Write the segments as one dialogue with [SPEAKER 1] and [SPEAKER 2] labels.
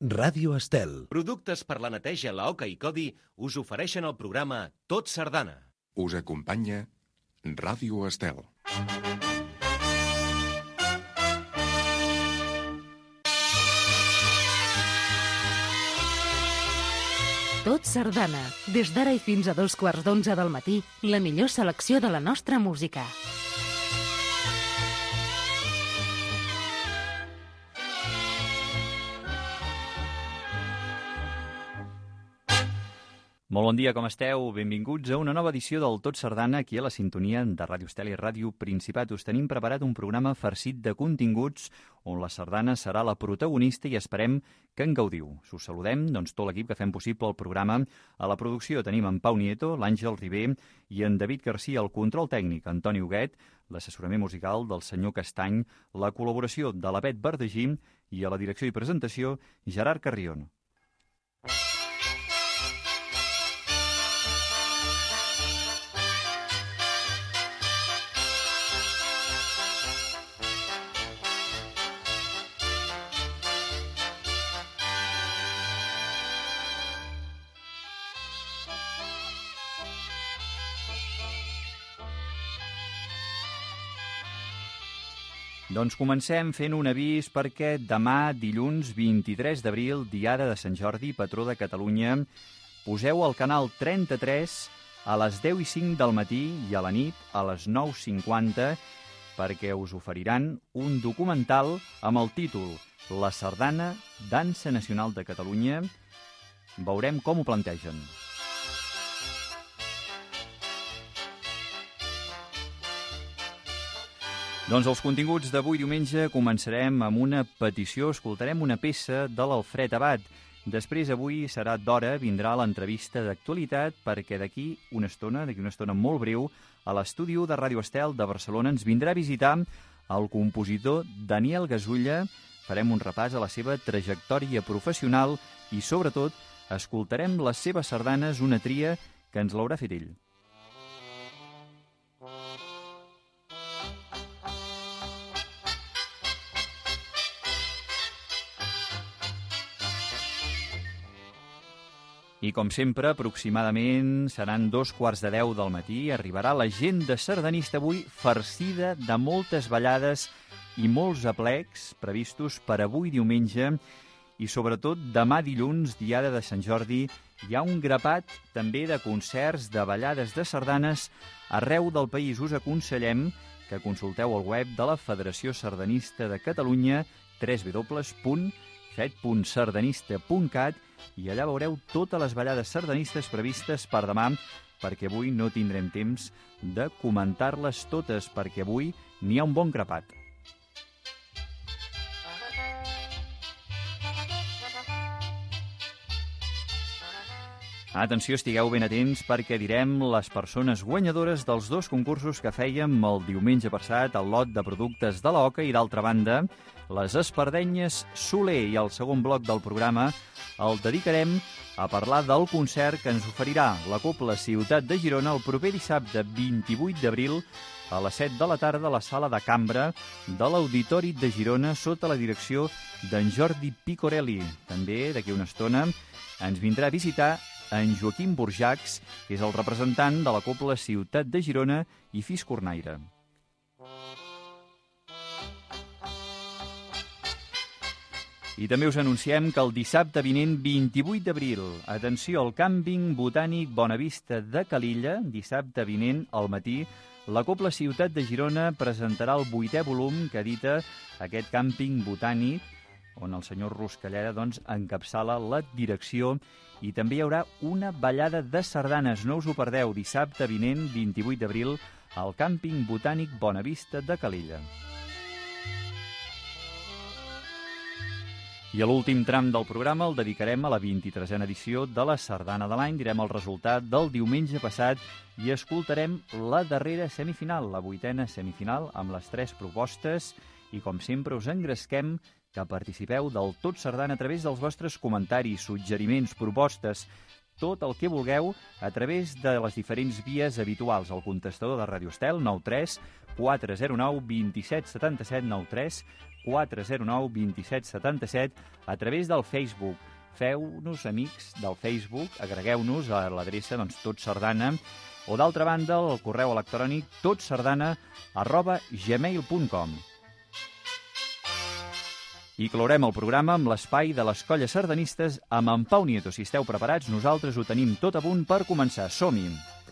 [SPEAKER 1] Ràdio Estel.
[SPEAKER 2] Productes per la neteja, la Oca i Codi us ofereixen el programa Tot Sardana.
[SPEAKER 3] Us acompanya Ràdio Estel.
[SPEAKER 4] Tot Sardana. Des d'ara i fins a 11:15 del matí, la millor selecció de la nostra música.
[SPEAKER 5] Molt bon dia, com esteu? Benvinguts a una nova edició del Tot Sardana, aquí a la sintonia de Ràdio Estel i Ràdio Principat. Us tenim preparat un programa farcit de continguts on la sardana serà la protagonista i esperem que en gaudiu. Us saludem, doncs, tot l'equip que fem possible el programa. A la producció tenim en Pau Nieto, l'Àngel Ribé i en David Garcia, el control tècnic, Antoni Huguet, l'assessorament musical del senyor Castany, la col·laboració de la Bet Verdegí i a la direcció i presentació Gerard Carrion. Doncs comencem fent un avís perquè demà, dilluns 23 d'abril, diada de Sant Jordi, patró de Catalunya, poseu al canal 33 a les 10:05 del matí i a la nit a les 9:50 perquè us oferiran un documental amb el títol La Sardana, Dansa Nacional de Catalunya. Veurem com ho plantegen. Doncs els continguts d'avui diumenge començarem amb una petició. Escoltarem una peça de l'Alfred Abad. Després, avui serà d'hora, vindrà l'entrevista d'actualitat perquè d'aquí una estona molt breu, a l'estudi de Ràdio Estel de Barcelona ens vindrà a visitar el compositor Daniel Gasulla. Farem un repàs a la seva trajectòria professional i, sobretot, escoltarem les seves sardanes, una tria que ens l'haurà fet ell. I com sempre, aproximadament seran 2:15 del matí. Arribarà l'agenda sardanista avui farcida de moltes ballades i molts aplecs previstos per avui diumenge i sobretot demà dilluns, diada de Sant Jordi, hi ha un grapat també de concerts de ballades de sardanes arreu del país. Us aconsellem que consulteu el web de la Federació Sardanista de Catalunya, www.fet.sardanista.cat, i allà veureu totes les ballades sardanistes previstes per demà, perquè avui no tindrem temps de comentar-les totes, perquè avui n'hi ha un bon grapat. Atenció, estigueu ben atents perquè direm les persones guanyadores dels dos concursos que fèiem el diumenge passat, el lot de productes de l'Oca i, d'altra banda, les espardenyes Soler. I el segon bloc del programa el dedicarem a parlar del concert que ens oferirà la Cobla Ciutat de Girona el proper dissabte 28 d'abril a les 7 de la tarda a la sala de cambra de l'Auditori de Girona sota la direcció d'en Jordi Picorelli. També, d'aquí una estona, ens vindrà a visitar en Joaquim Burjacs, que és el representant de la Cobla Ciutat de Girona i Fiscornaire. I també us anunciem que el dissabte vinent, 28 d'abril, atenció, al Càmping Botànic Bonavista de Calilla, dissabte vinent al matí, la Cobla Ciutat de Girona presentarà el 8è volum que edita aquest Càmping Botànic, on el senyor Ruscallera encapçala la direcció, i també hi haurà una ballada de sardanes. No us ho perdeu, dissabte vinent, 28 d'abril, al Càmping Botànic Bonavista de Calilla. I a l'últim tram del programa el dedicarem a la 23a edició de la Sardana de l'any. Direm el resultat del diumenge passat i escoltarem la darrera semifinal, la 8a semifinal, amb les 3 propostes. I, com sempre, us engresquem que participeu del Tot Sardana a través dels vostres comentaris, suggeriments, propostes. tot el que vulgueu a través de les diferents vies habituals. El contestador de Ràdio Estel, 93 409 27 77, 93 409 27 77, a través del Facebook. Feu-nos amics del Facebook, agregueu-nos a l'adreça Tot Sardana, o d'altra banda el correu electrònic totsardana@gmail.com. I clorem el programa amb l'espai de les colles sardanistes amb en Pau Nieto. Si esteu preparats, nosaltres ho tenim tot a punt per començar. Som-hi!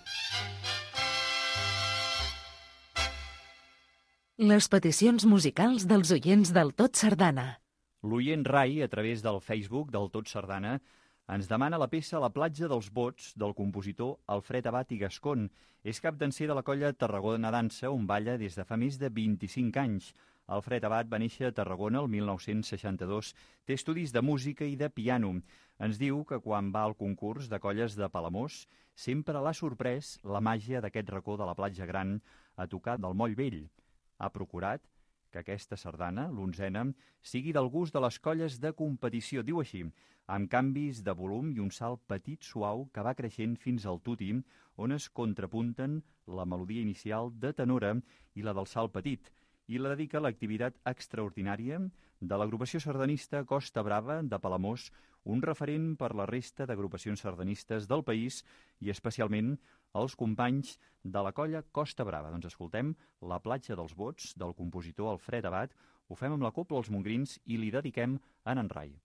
[SPEAKER 4] Les peticions musicals dels oients del Tot Sardana.
[SPEAKER 5] L'oient Rai, a través del Facebook del Tot Sardana, ens demana la peça La platja dels bots del compositor Alfred Abat i Gascon. És capdanser de la colla Tarragona Dansa, on balla des de fa més de 25 anys. Alfred Abat va néixer a Tarragona el 1962. Té estudis de música i de piano. Ens diu que quan va al concurs de colles de Palamós sempre l'ha sorprès la màgia d'aquest racó de la platja gran a tocar del Moll Vell. Ha procurat que aquesta sardana, l'onzena, sigui del gust de les colles de competició, diu així, amb canvis de volum i un salt petit suau que va creixent fins al tutti, on es contrapunten la melodia inicial de tenora i la del salt petit, i la dedica a l'activitat extraordinària de l'agrupació sardanista Costa Brava de Palamós, un referent per la resta d'agrupacions sardanistes del país i especialment els companys de la colla Costa Brava. Doncs escoltem La platja dels bots del compositor Alfred Abat, ho fem amb la Cobla Els Mongrins i li dediquem a en Rai.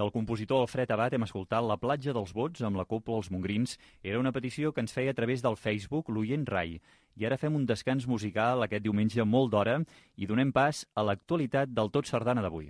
[SPEAKER 5] Del compositor Alfred Abat hem escoltat La platja dels bots amb la copla Els Mongrins. Era una petició que ens feia a través del Facebook l'oient Rai. I ara fem un descans musical aquest diumenge molt d'hora i donem pas a l'actualitat del Tot Sardana d'avui.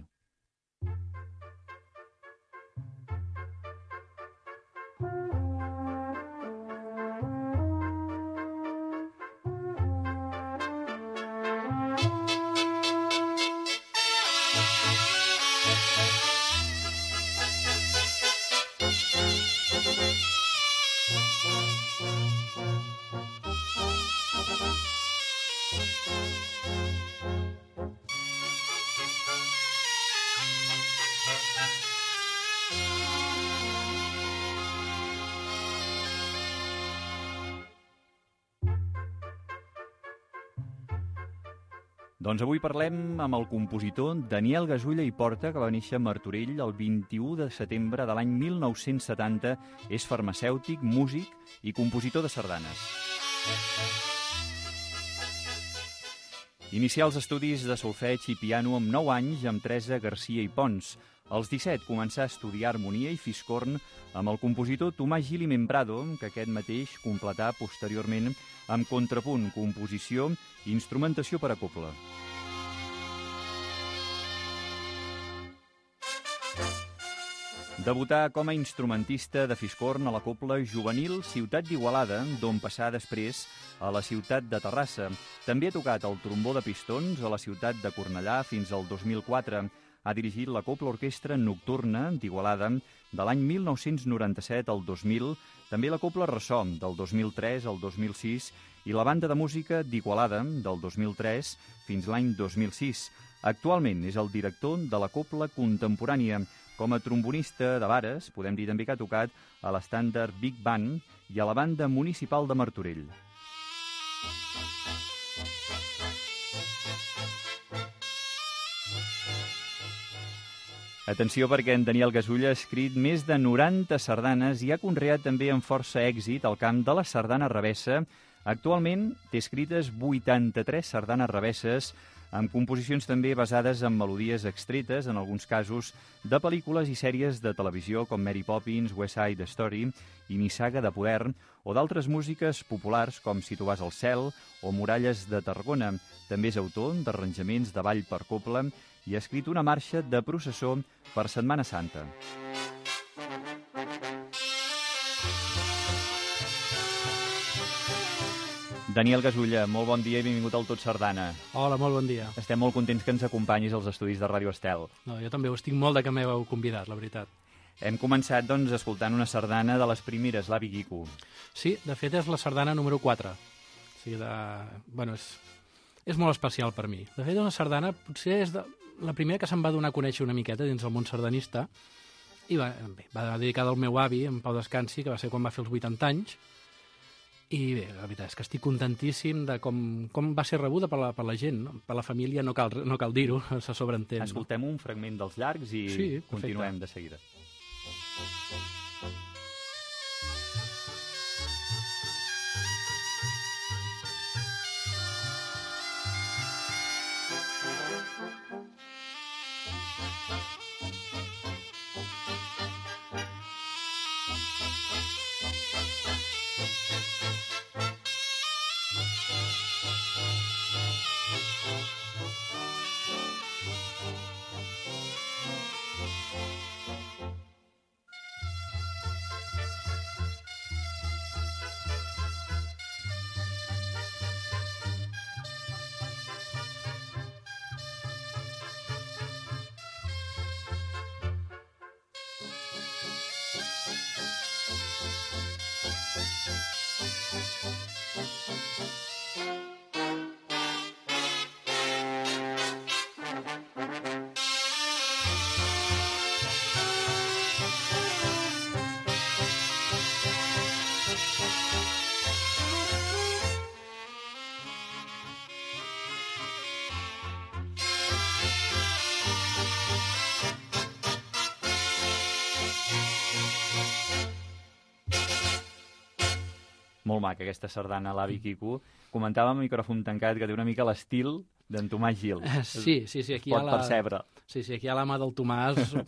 [SPEAKER 5] Doncs avui parlem amb el compositor Daniel Gasulla i Porta, que va néixer a Martorell el 21 de setembre de l'any 1970. És farmacèutic, músic i compositor de sardanes. Inicià els estudis de solfeig i piano amb 9 anys amb Teresa Garcia i Pons. Als 17 començà a estudiar harmonia i fiscorn amb el compositor Tomàs Gili Membrado, que aquest mateix completà posteriorment amb contrapunt, composició i instrumentació per a cobla. Debutà com a instrumentista de fiscorn a la cobla juvenil Ciutat d'Igualada, d'on passà després a la ciutat de Terrassa. També ha tocat el trombó de pistons a la ciutat de Cornellà fins al 2004. Ha dirigit la cobla orquestra nocturna d'Igualada de l'any 1997 al 2000, també la cobla Ressò del 2003 al 2006 i la banda de música d'Igualada del 2003 fins l'any 2006. Actualment és el director de la cobla contemporània. Com a trombonista de vares, podem dir també que ha tocat a l'estàndard Big Band i a la banda municipal de Martorell. Atenció, perquè en Daniel Gasulla ha escrit més de 90 sardanes i ha conreat també amb força èxit el camp de la sardana revessa. Actualment té escrites 83 sardanes revesses, amb composicions també basades en melodies extretes, en alguns casos, de pel·lícules i sèries de televisió com Mary Poppins, West Side Story i Nissaga de Poder, o d'altres músiques populars com Si tu vas al cel o Muralles de Tarragona. També és autor d'arranjaments de ball per cobla i ha escrit una marxa de processó per Setmana Santa. Daniel Gasulla, molt bon dia i benvingut al Tot Sardana.
[SPEAKER 1] Hola, molt bon dia.
[SPEAKER 5] Estem molt contents que ens acompanyis als estudis de Ràdio Estel.
[SPEAKER 1] No, jo també ho estic molt de que m'heu convidat, la veritat.
[SPEAKER 5] Hem començat, doncs, escoltant una sardana de les primeres, l'Avi Quico.
[SPEAKER 1] Sí, de fet és la sardana número 4. O sigui, bueno, és molt especial per mi. De fet, una sardana potser és la primera que se'm va donar a conèixer una miqueta dins el món sardanista i va dedicada al meu avi, en Pau Descansi, que va ser quan va fer els 80 anys. I bé, la veritat és que estic contentíssim de com va ser rebuda per la gent, no? Per la família, no cal dir-ho, se sobreentén.
[SPEAKER 5] Escoltem un fragment dels llargs i sí, continuem de seguida. Molt maca, aquesta sardana, l'Avi Quico. Comentàvem a micròfon tancat que té una mica l'estil d'en Tomàs Gil.
[SPEAKER 1] Sí, aquí
[SPEAKER 5] pot percebre.
[SPEAKER 1] Sí, aquí a la mà del Tomàs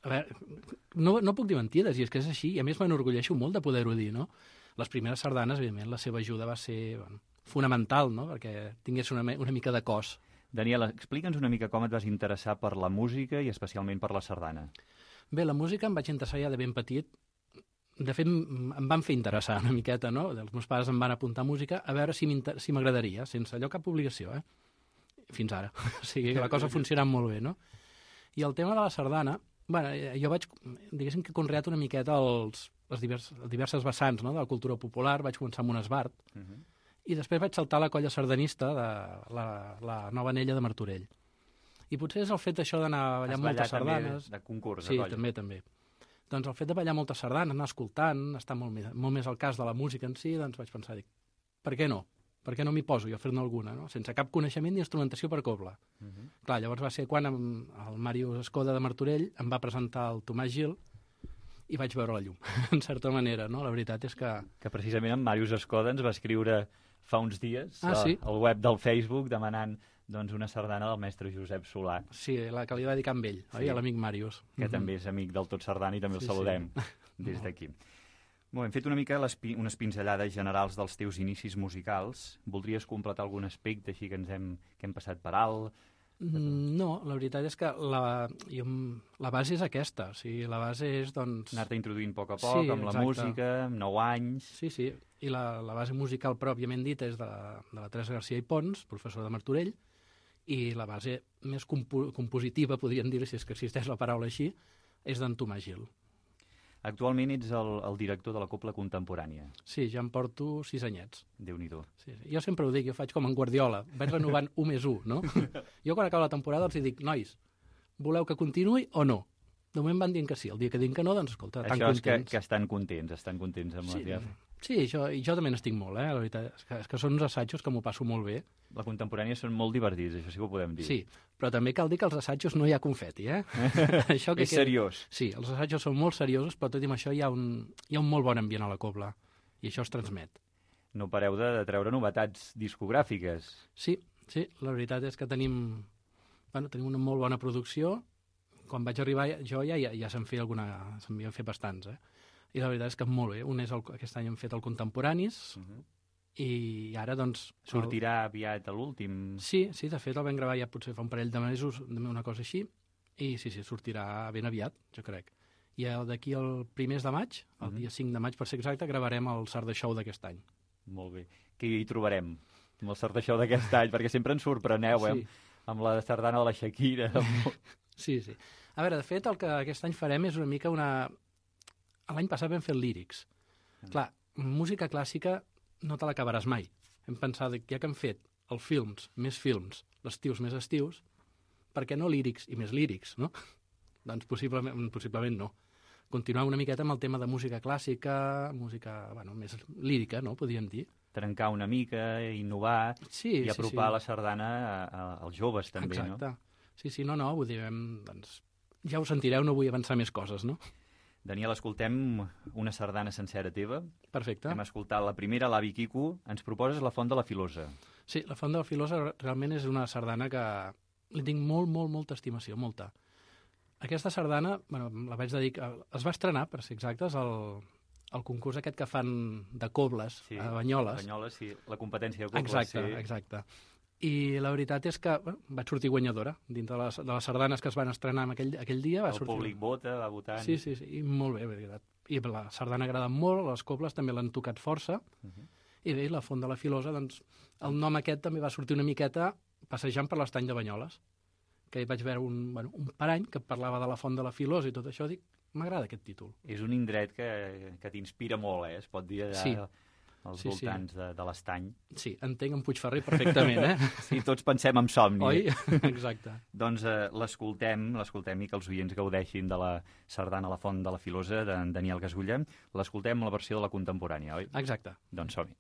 [SPEAKER 1] A veure, no puc dir mentides, i és que és així, i a més m'enorgulleixo molt de poder-ho dir, no? Les primeres sardanes, evidentment, la seva ajuda va ser fonamental, no?, perquè tingués una mica de cos.
[SPEAKER 5] Daniel, explica'ns una mica com et vas interessar per la música i especialment per la sardana.
[SPEAKER 1] Bé, la música em vaig interessar ja de ben petit. De fet, em van fer interessar una miqueta, no? Els meus pares em van apuntar a música a veure si m'agradaria, sense allò cap obligació, Fins ara. O sigui, la cosa ha funcionat molt bé, no? I el tema de la sardana, bueno, jo vaig, diguéssim que he conreat una miqueta les diverses vessants, no?, de la cultura popular. Vaig començar amb un esbart, i després vaig saltar a la colla sardanista de la Nova Anella de Martorell. I potser és el fet això d'anar a ballar moltes sardanes.
[SPEAKER 5] De concurs,
[SPEAKER 1] sí, també. Doncs el fet de ballar moltes sardanes, anar escoltant, estar molt més al cas de la música en si, doncs vaig pensar, per què no? Per què no m'hi poso jo a fer-ne alguna, no? Sense cap coneixement d'instrumentació per cobla. Clar, llavors va ser quan el Màrius Escoda de Martorell em va presentar el Tomàs Gil i vaig veure la llum, en certa manera, no? La veritat és que...
[SPEAKER 5] Que precisament en Màrius Escoda ens va escriure fa uns dies al web del Facebook demanant una sardana del mestre Josep Solà.
[SPEAKER 1] Sí, la que li va dedicar amb ell, oi? A l'amic Màrius.
[SPEAKER 5] Que també és amic del Tot Sardana i també el saludem des d'aquí. Hem fet una mica unes pinzellades generals dels teus inicis musicals. Voldries completar algun aspecte així que hem passat per alt?
[SPEAKER 1] No, la veritat és que la base és aquesta. O sigui, la base és, doncs...
[SPEAKER 5] Anar-te introduint a poc, amb la música, amb 9 anys...
[SPEAKER 1] Sí. I la base musical pròpiament dita és de la Teresa García i Pons, professora de Martorell, i la base més compositiva, podríem dir, si és que existeix la paraula així, és d'en Tomàs Gil.
[SPEAKER 5] Actualment ets el director de la Cobla Contemporània.
[SPEAKER 1] Sí, ja em porto 6 anyets.
[SPEAKER 5] Déu-n'hi-do.
[SPEAKER 1] Sí. Jo sempre ho dic, jo faig com en Guardiola, vaig renovant 1+1, no? Jo quan acaba la temporada els dic, nois, voleu que continuï o no? De moment van dient que sí, el dia que diuen que no, doncs escolta, tan contents.
[SPEAKER 5] Això és que estan contents amb la teva...
[SPEAKER 1] Sí, jo també n'estic molt, la veritat. És que són uns assajos que m'ho passo molt bé.
[SPEAKER 5] La contemporània són molt divertits, això sí que ho podem dir.
[SPEAKER 1] Sí, però també cal dir que als assajos no hi ha confeti,
[SPEAKER 5] Això és seriós.
[SPEAKER 1] Sí, els assajos són molt seriosos, però tot i amb això hi ha un molt bon ambient a la cobla, i això es transmet.
[SPEAKER 5] No pareu de treure novetats discogràfiques.
[SPEAKER 1] Sí, la veritat és que tenim una molt bona producció. Quan vaig arribar jo ja se'n havien fet bastants, I la veritat és que molt bé. Aquest any hem fet el Contemporanis, i ara, doncs...
[SPEAKER 5] Sortirà aviat a l'últim?
[SPEAKER 1] Sí, de fet el vam gravar ja potser fa un parell de mesos, una cosa així, i sí, sortirà ben aviat, jo crec. I d'aquí el primers de maig, el dia 5 de maig per ser exacte, gravarem el Sarda Show d'aquest any.
[SPEAKER 5] Molt bé. Què hi trobarem amb el Sarda Show d'aquest any? Perquè sempre ens sorpreneu, amb la sardana de la Shakira.
[SPEAKER 1] Sí. A veure, de fet, el que aquest any farem és una mica L'any passat vam fer lírics. Clar, música clàssica no te l'acabaràs mai. Hem pensat que ja que hem fet els films, més films, l'estius més estius, per què no lírics i més lírics, no? Doncs possiblement no. Continuar una miqueta amb el tema de música clàssica, música, més lírica, no?, podríem dir.
[SPEAKER 5] Trencar una mica, innovar i apropar la sardana als joves, també, no?
[SPEAKER 1] Exacte. Sí, no, vull dir, doncs, ja ho sentireu, no vull avançar més coses, no?
[SPEAKER 5] Daniel, escoltem una sardana sencera teva.
[SPEAKER 1] Perfecte.
[SPEAKER 5] Hem escoltat la primera, l'Avi Quico. Ens proposes La Font de la Filosa.
[SPEAKER 1] Sí, La Font de la Filosa realment és una sardana que li tinc molta estimació, molta. Aquesta sardana, la vaig dedicar... Es va estrenar, per ser exactes, el concurs aquest que fan de cobles a Banyoles.
[SPEAKER 5] Banyoles, sí, la competència de cobles.
[SPEAKER 1] Exacte. I la veritat és que vaig sortir guanyadora dintre de les sardanes que es van estrenar aquell dia.
[SPEAKER 5] El públic va votant.
[SPEAKER 1] Sí, i molt bé, veritat. I la sardana agrada molt, les cobles també l'han tocat força, i bé, La Font de la Filosa, doncs, el nom aquest també va sortir una miqueta passejant per l'estany de Banyoles, que hi vaig veure un parany que parlava de la Font de la Filosa i tot això, dic, m'agrada aquest títol.
[SPEAKER 5] És un indret que t'inspira molt, es pot dir allà... Sí. Als voltants de l'estany. Sí,
[SPEAKER 1] entenc en Puigferrer perfectament,
[SPEAKER 5] Sí, tots pensem en somni.
[SPEAKER 1] Oi? Exacte.
[SPEAKER 5] Doncs l'escoltem i que els oients gaudeixin de la sardana La Font de la Filosa d'en Daniel Gasgulla. L'escoltem la versió de la contemporània, oi?
[SPEAKER 1] Exacte.
[SPEAKER 5] Doncs som-hi.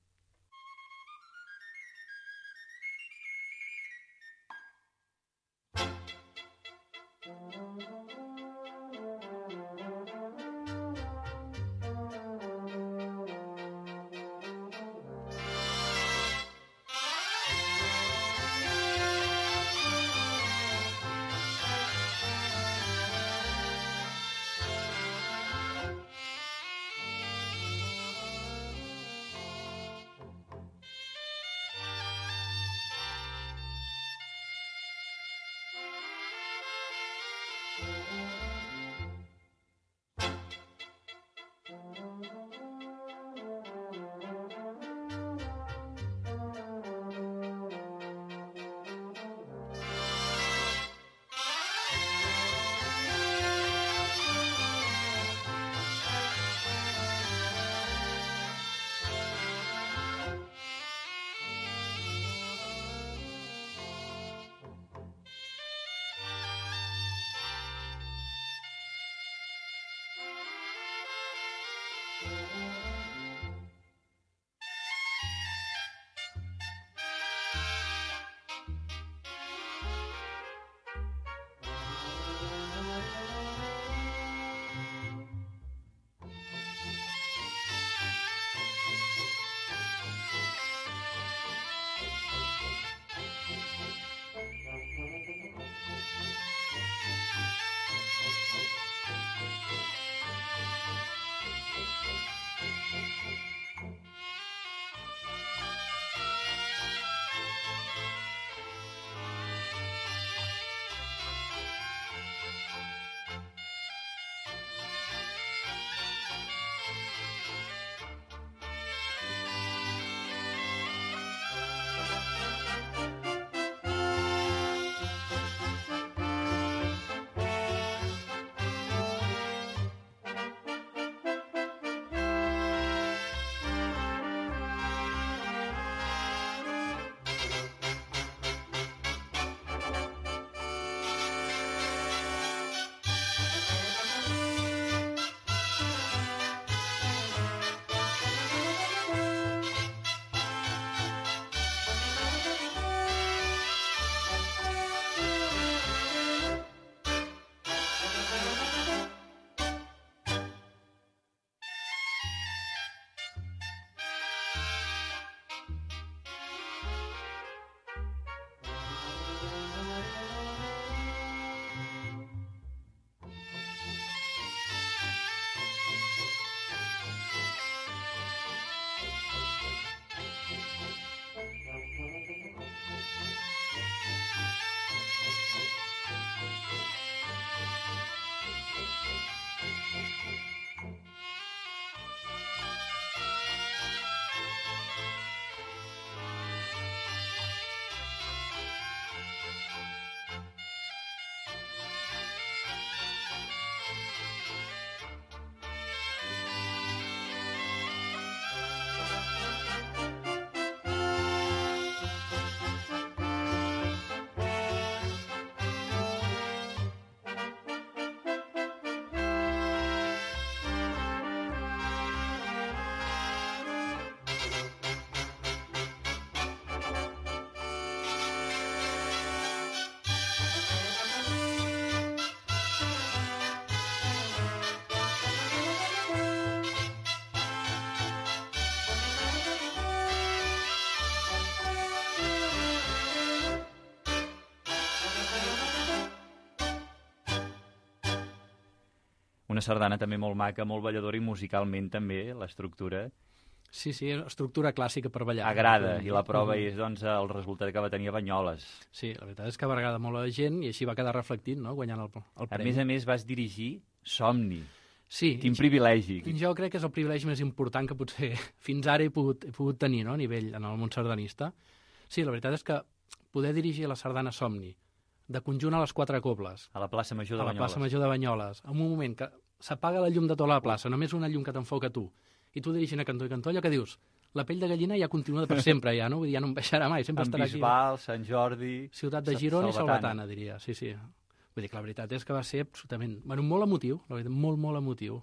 [SPEAKER 5] Una sardana també molt maca, molt balladora i musicalment també, l'estructura
[SPEAKER 1] Sí, estructura clàssica per ballar.
[SPEAKER 5] agrada, i la prova és doncs, el resultat que va tenir a Banyoles.
[SPEAKER 1] Sí, la veritat és que va agradar molt a la gent i així va quedar reflectit, no?, guanyant el premi.
[SPEAKER 5] A més, vas dirigir Somni.
[SPEAKER 1] Sí,
[SPEAKER 5] Quin privilegi.
[SPEAKER 1] jo crec que és el privilegi més important que potser fins ara he pogut tenir, no?, a nivell en el món sardanista. Sí, la veritat és que poder dirigir la sardana Somni, de conjunt a les 4 cobles,
[SPEAKER 5] A la plaça Major de
[SPEAKER 1] a la
[SPEAKER 5] Banyoles.
[SPEAKER 1] plaça Major de Banyoles, en un moment que s'apaga la llum de tota la plaça, només una llum que t'enfoca tu, i tu dirigint a cantó i cantó, allò que dius, la pell de gallina ja continua per sempre, ja, no? Vull dir, ja no em baixarà mai, sempre
[SPEAKER 5] En
[SPEAKER 1] estarà aquí.
[SPEAKER 5] Bisbal, Sant Jordi...
[SPEAKER 1] Ciutat de Girona i Salvatana, diria, sí. Vull dir que la veritat és que va ser absolutament... Bueno, molt emotiu, la veritat, molt emotiu.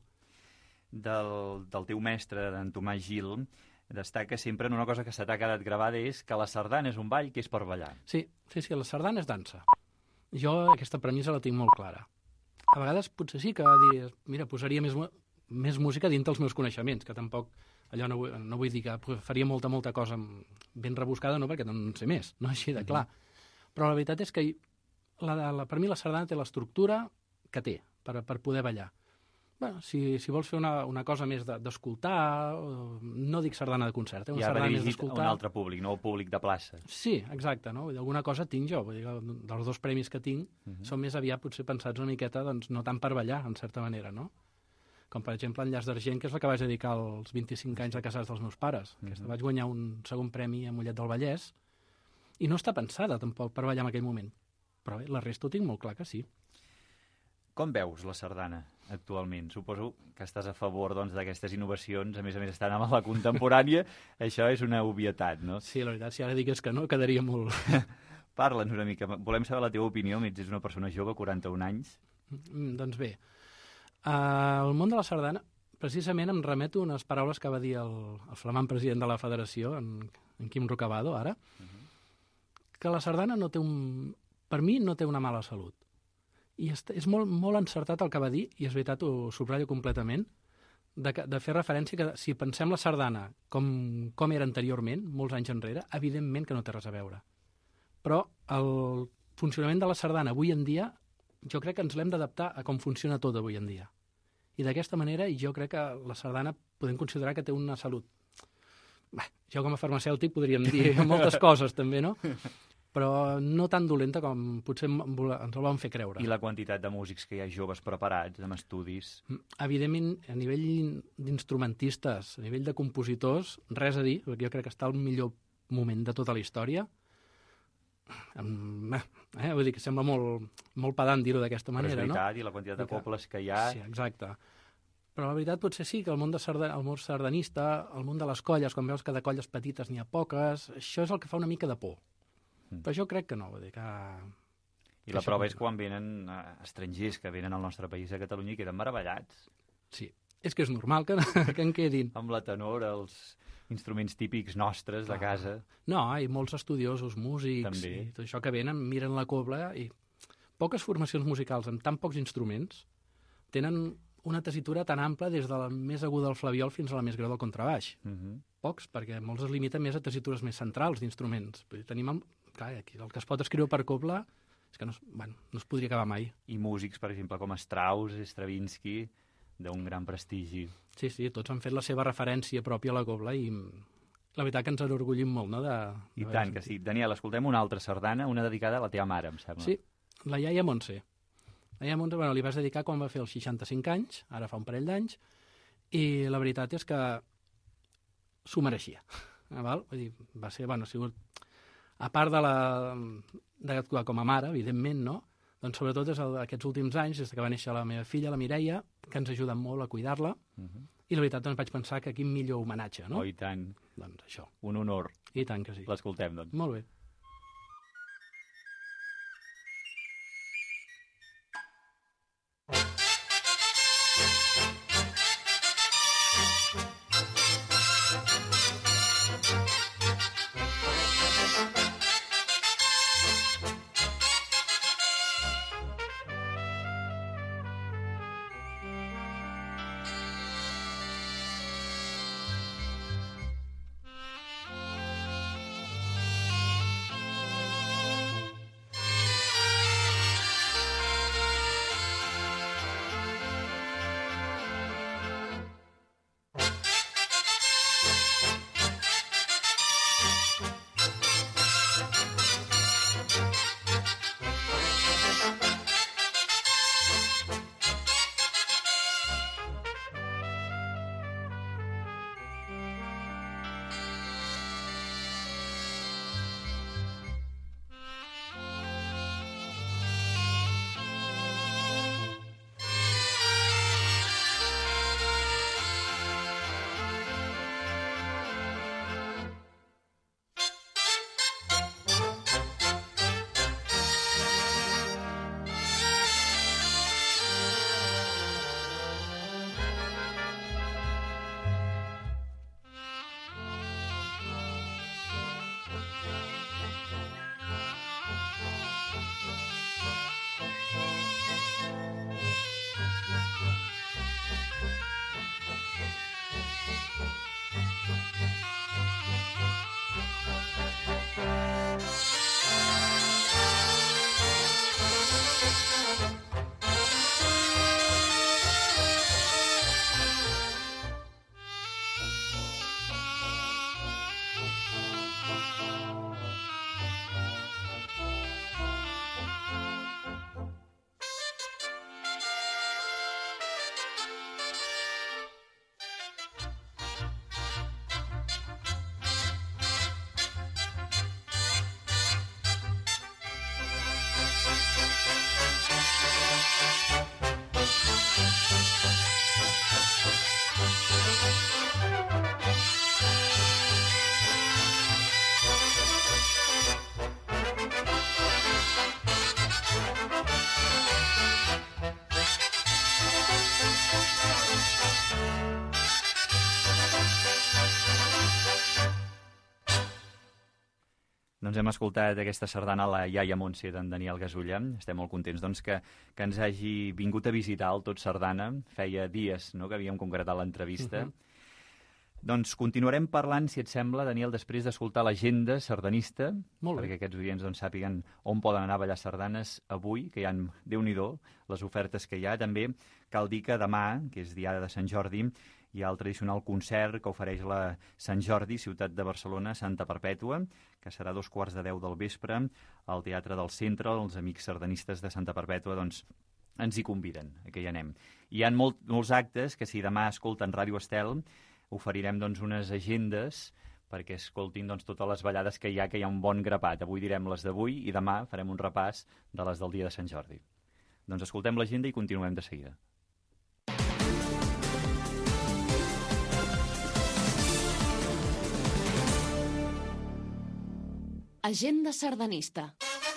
[SPEAKER 5] Del teu mestre, d'en Tomàs Gil, destaca sempre en una cosa que se t'ha quedat gravada, és que la sardana és un ball que és per ballar.
[SPEAKER 1] Sí, la sardana és dansa. Jo aquesta premissa la tinc molt clara. A vegades potser sí que dir, mira, posaria més música dintre els meus coneixements, que tampoc allò no vull dir que faria molta cosa ben rebuscada, no, perquè no en sé més, no així de clar. Però la veritat és que per mi la sardana té l'estructura que té per poder ballar. Bueno, si vols fer una cosa més d'escoltar, no dic sardana de concert, una
[SPEAKER 5] ja
[SPEAKER 1] sardana més
[SPEAKER 5] dirigit a
[SPEAKER 1] d'escoltar.
[SPEAKER 5] un altre públic, no el públic de plaça.
[SPEAKER 1] Sí, exacte, no? Alguna cosa tinc jo, vull dir que dels 2 premis que tinc són més aviat potser pensats una miqueta, doncs no tant per ballar, en certa manera, no? Com per exemple en Llaç d'Argent, que és la que vaig dedicar als 25 anys de casats dels meus pares. Aquesta vaig guanyar un segon premi a Mollet del Vallès, i no està pensada tampoc per ballar en aquell moment. Però bé, la resta ho tinc molt clar que sí.
[SPEAKER 5] Com veus la sardana actualment? Suposo que estàs a favor d'aquestes innovacions, a més estant amb la contemporània, això és una obvietat, no?
[SPEAKER 1] Sí, la veritat, si ara digués que no, quedaria molt...
[SPEAKER 5] Parla'ns una mica, volem saber la teva opinió, ets una persona jove, 41 anys.
[SPEAKER 1] Doncs bé, el món de la sardana, precisament em remeto a unes paraules que va dir el flamant president de la federació, en Quim Rocabado, ara, que la sardana per mi no té una mala salut. I és molt encertat el que va dir, i és veritat, ho subratllo completament, de fer referència que si pensem la sardana com era anteriorment, molts anys enrere, evidentment que no té res a veure. Però el funcionament de la sardana avui en dia, jo crec que ens l'hem d'adaptar a com funciona tot avui en dia. I d'aquesta manera jo crec que la sardana podem considerar que té una salut. Bé, jo com a farmacèutic podríem dir moltes coses també, no? Però no tan dolenta com potser ens el vam fer creure.
[SPEAKER 5] I la quantitat de músics que hi ha joves preparats, amb estudis...
[SPEAKER 1] Evidentment, a nivell d'instrumentistes, a nivell de compositors, res a dir, perquè jo crec que està al millor moment de tota la història. Vull dir que sembla molt pedant dir-ho d'aquesta manera, no?
[SPEAKER 5] Però és veritat, i la quantitat de cobles que hi ha...
[SPEAKER 1] Sí, exacte. Però la veritat potser sí que el món sardanista, el món de les colles, quan veus que de colles petites n'hi ha poques, això és el que fa una mica de por. Però jo crec que no, vull dir que...
[SPEAKER 5] I la prova és quan venen estrangers que venen al nostre país, a Catalunya, i queden meravellats.
[SPEAKER 1] Sí, és que és normal que en quedin.
[SPEAKER 5] Amb la tenora, els instruments típics nostres de casa.
[SPEAKER 1] No, i molts estudiosos, músics,
[SPEAKER 5] també.
[SPEAKER 1] I tot això que venen, miren la cobla, i poques formacions musicals amb tan pocs instruments tenen una tessitura tan ampla des de la més aguda del flabiol fins a la més greu del contrabaix. Pocs, perquè molts es limiten més a tessitures més centrals d'instruments. Tenim... Clar, aquí el que es pot escriure per cobla és que no es podria acabar mai.
[SPEAKER 5] I músics, per exemple, com Strauss, Stravinsky, d'un gran prestigi.
[SPEAKER 1] Sí, tots han fet la seva referència pròpia a la cobla i la veritat que ens enorgullim molt, no?
[SPEAKER 5] I tant que sí. Daniel, escoltem una altra sardana, una dedicada a la teva mare, em sembla.
[SPEAKER 1] Sí, la iaia Montse. La iaia Montse, li vas dedicar quan va fer els 65 anys, ara fa un parell d'anys, i la veritat és que s'ho mereixia. Val? Vull dir, va ser, ha sigut... A part d'actuar com a mare, evidentment, no? Doncs sobretot és aquests últims anys, des que va néixer la meva filla, la Mireia, que ens ajuda molt a cuidar-la, i la veritat doncs vaig pensar que quin millor homenatge, no?
[SPEAKER 5] Oh, i tant.
[SPEAKER 1] Doncs això.
[SPEAKER 5] Un honor.
[SPEAKER 1] I tant que sí.
[SPEAKER 5] L'escoltem, doncs.
[SPEAKER 1] Molt bé.
[SPEAKER 5] Doncs hem escoltat aquesta sardana a la iaia Montse d'en Daniel Gasulla. Estem molt contents que ens hagi vingut a visitar el Tot Sardana. Feia dies que havíem concretat l'entrevista. Doncs continuarem parlant, si et sembla, Daniel, després d'escoltar l'agenda sardanista, perquè aquests oients sàpiguen on poden anar a ballar sardanes avui, que hi ha, Déu-n'hi-do, les ofertes que hi ha. També cal dir que demà, que és diada de Sant Jordi, hi ha el tradicional concert que ofereix la Sant Jordi, ciutat de Barcelona, Santa Perpètua, que serà a 2:15 del vespre, al Teatre del Centre. Els amics sardanistes de Santa Perpètua ens hi conviden, que hi anem. Hi ha molts actes que, si demà escolten Ràdio Estel, oferirem unes agendes perquè escoltin totes les ballades que hi ha un bon grapat. Avui direm les d'avui i demà farem un repàs de les del dia de Sant Jordi. Doncs escoltem l'agenda i continuem de seguida.
[SPEAKER 4] Agenda sardanista.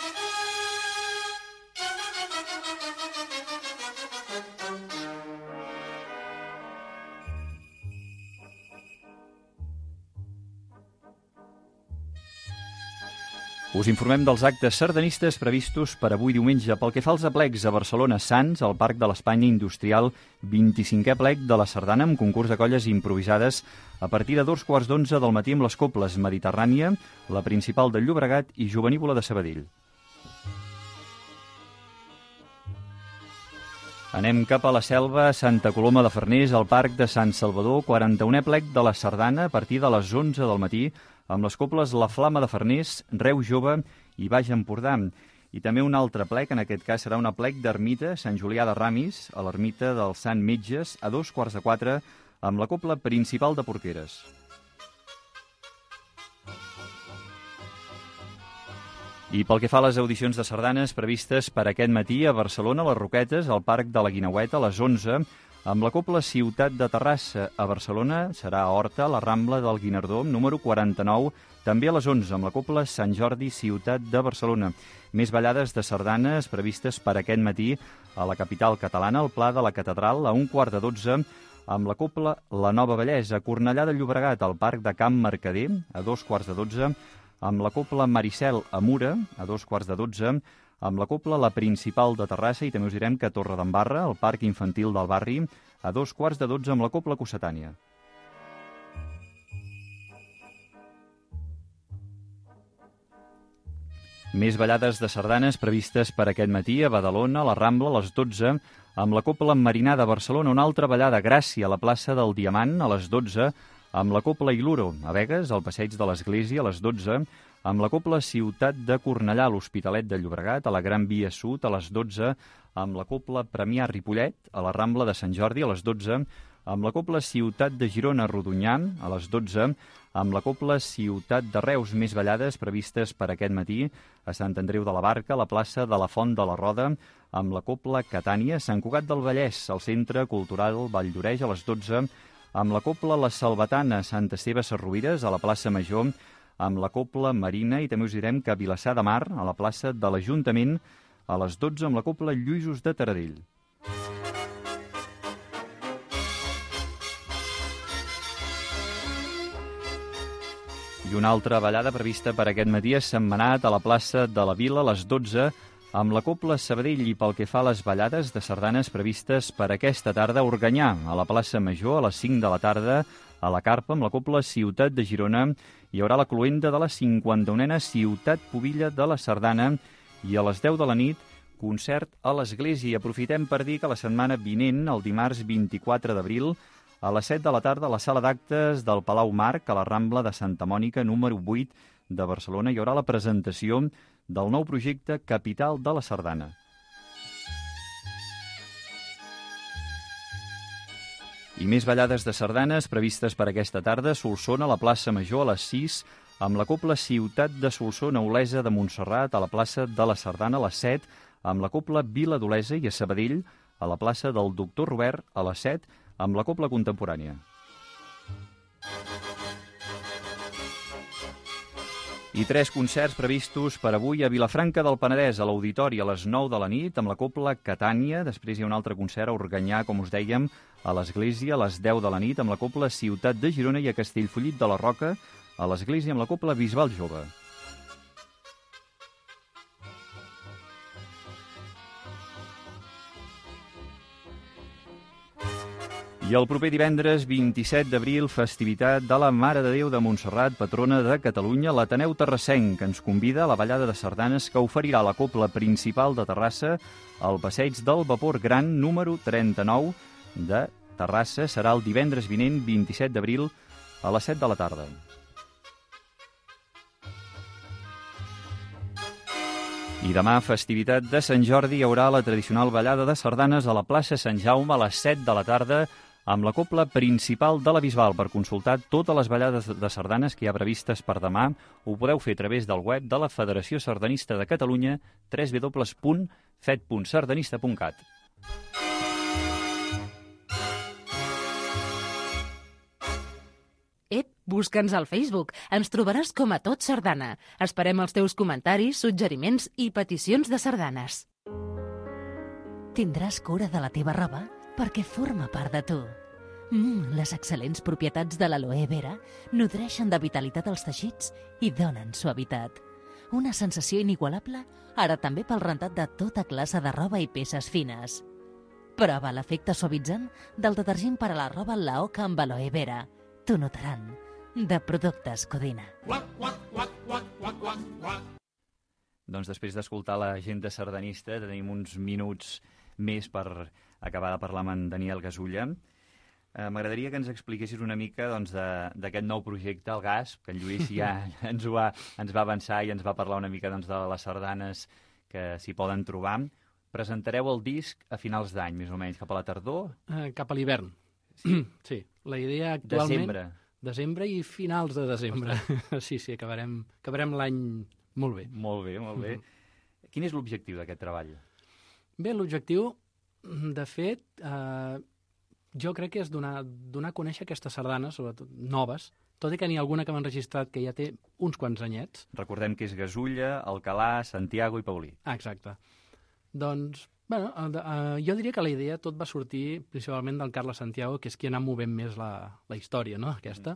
[SPEAKER 5] Us informem dels actes sardanistes previstos per avui diumenge. Pel que fa als aplecs a Barcelona, Sants, al Parc de l'Espanya Industrial, 25è aplec de la sardana amb concurs de colles improvisades a partir de 2:15 del matí amb les coples Mediterrània, la Principal del Llobregat i Jovenívola de Sabadell. Anem cap a la Selva, Santa Coloma de Farners, al Parc de Sant Salvador, 41è aplec de la sardana a partir de les 11 del matí, amb les coples La Flama de Farners, Reus Jove i Baix Empordà. I també un altre aplec, en aquest cas serà un aplec d'ermita, Sant Julià de Ramis, a l'ermita dels Sant Metges, a 3:15, amb la copla Principal de Porqueres. I pel que fa a les audicions de sardanes previstes per aquest matí a Barcelona, a les Roquetes, al Parc de la Guineueta, a les 11, amb la copla Ciutat de Terrassa. A Barcelona serà a Horta, a la Rambla del Guinardó, número 49, també a les 11, amb la copla Sant Jordi, Ciutat de Barcelona. Més ballades de sardanes previstes per aquest matí a la capital catalana, al Pla de la Catedral, a 11:15, amb la copla La Nova Bellesa. A Cornellà de Llobregat, al Parc de Can Mercader, a 2:15, amb la copla Maricel a Mura, a 2:15, amb la copla La Principal de Terrassa, i també us direm que a Torredembarra, al Parc Infantil del Barri, a 2:15, amb la copla Cossetània. Més ballades de sardanes previstes per aquest matí a Badalona, a la Rambla, a les 12, amb la copla Marinada a Barcelona. Una altra ballada, Gràcia, a la plaça del Diamant, a les 12, amb la copla Iluro, a Begues, al passeig de l'Església, a les 12, amb la copla Ciutat de Cornellà, a l'Hospitalet de Llobregat, a la Gran Via Sud, a les 12, amb la copla Premià Ripollet, a la Rambla de Sant Jordi, a les 12, amb la copla Ciutat de Girona a Rodonyà, a les 12, amb la copla Ciutat de Reus. Més ballades previstes per aquest matí a Sant Andreu de la Barca, a la plaça de la Font de la Roda, amb la copla Catània, a Sant Cugat del Vallès, al Centre Cultural Valldoreix, a les 12, amb la copla La Salvatana, a Sant Esteve Sarrovires, a la plaça Major, amb la copla Marina, i també us direm que a Vilassar de Mar, a la plaça de l'Ajuntament, a les 12, amb la copla Lluïsos de Taradell. I una altra ballada prevista per aquest matí a Sentmenat, a la plaça de la Vila, a les 12, amb la copla Sabadell. I pel que fa a les ballades de sardanes previstes per aquesta tarda, a Organyà, a la plaça Major, a les 5 de la tarda, a la Carpa, amb la copla Ciutat de Girona, hi haurà la cloenda de la 51a Ciutat Pubilla de la Sardana, i a les 10 de la nit, concert a l'Església. I aprofitem per dir que la setmana vinent, el dimarts 24 d'abril, a les 7 de la tarda, a la sala d'actes del Palau Marc, a la Rambla de Santa Mònica, número 8 de Barcelona, hi haurà la presentació del nou projecte Capital de la Sardana. I més ballades de sardanes previstes per aquesta tarda. Solsona, a la plaça Major, a les 6, amb la copla Ciutat de Solsona, Olesa de Montserrat, a la plaça de la Sardana, a les 7, amb la copla Vila d'Olesa, i a Sabadell, a la plaça del Doctor Robert, a les 7, amb la copla contemporània. I 3 concerts previstos per avui a Vilafranca del Penedès, a l'Auditori, a les 9 de la nit, amb la copla Catània. Després hi ha un altre concert a Organyà, com us dèiem, a l'Església, a les 10 de la nit, amb la copla Ciutat de Girona, i a Castellfollit de la Roca, a l'Església, amb la copla Bisbal Jove. I el proper divendres 27 d'abril, festivitat de la Mare de Déu de Montserrat, patrona de Catalunya, l'Ateneu Terrassenc, que ens convida a la ballada de sardanes que oferirà la cobla principal de Terrassa al passeig del Vapor Gran número 39 de Terrassa. Serà el divendres vinent, 27 d'abril, a les 7 de la tarda. I demà, festivitat de Sant Jordi, hi haurà la tradicional ballada de sardanes a la plaça Sant Jaume a les 7 de la tarda amb la cobla principal de la Bisbal. Per consultar totes les ballades de sardanes que hi ha previstes per demà, ho podeu fer a través del web de la Federació Sardanista de Catalunya, www.fet.sardanista.cat.
[SPEAKER 4] Busca'ns al Facebook. Ens trobaràs com a Tot Sardana. Esperem els teus comentaris, suggeriments i peticions de sardanes. Tindràs cura de la teva roba perquè forma part de tu. Les excel·lents propietats de l'aloe vera nodreixen de vitalitat els teixits i donen suavitat. Una sensació inigualable ara també pel rentat de tota classe de roba i peces fines. Prova l'efecte suavitzant del detergent per a la roba Laoca amb aloe vera. T'ho notaran. De Productes Codina.
[SPEAKER 5] Doncs després d'escoltar la gent de sardanista, tenim uns minuts més per acabar de parlar amb en Daniel Gasulla. M'agradaria que ens expliquessis una mica d'aquest nou projecte, el GAS, que en Lluís ja ens va avançar i ens va parlar una mica de les sardanes que s'hi poden trobar. Presentareu el disc a finals d'any, més o menys, cap a la tardor?
[SPEAKER 1] Cap a l'hivern. Sí, la idea actualment... Desembre i finals de desembre. Sí, acabarem l'any molt bé.
[SPEAKER 5] Molt bé. Quin és l'objectiu d'aquest treball?
[SPEAKER 1] Bé, l'objectiu, de fet, jo crec que és donar a conèixer aquestes sardanes, sobretot noves, tot i que n'hi ha alguna que m'han registrat que ja té uns quants anyets.
[SPEAKER 5] Recordem que és Gasulla, Alcalà, Santiago i Paulí.
[SPEAKER 1] Exacte. Doncs, jo diria que la idea tot va sortir principalment del Carles Santiago, que és qui ha anat movent més la història, no?, aquesta.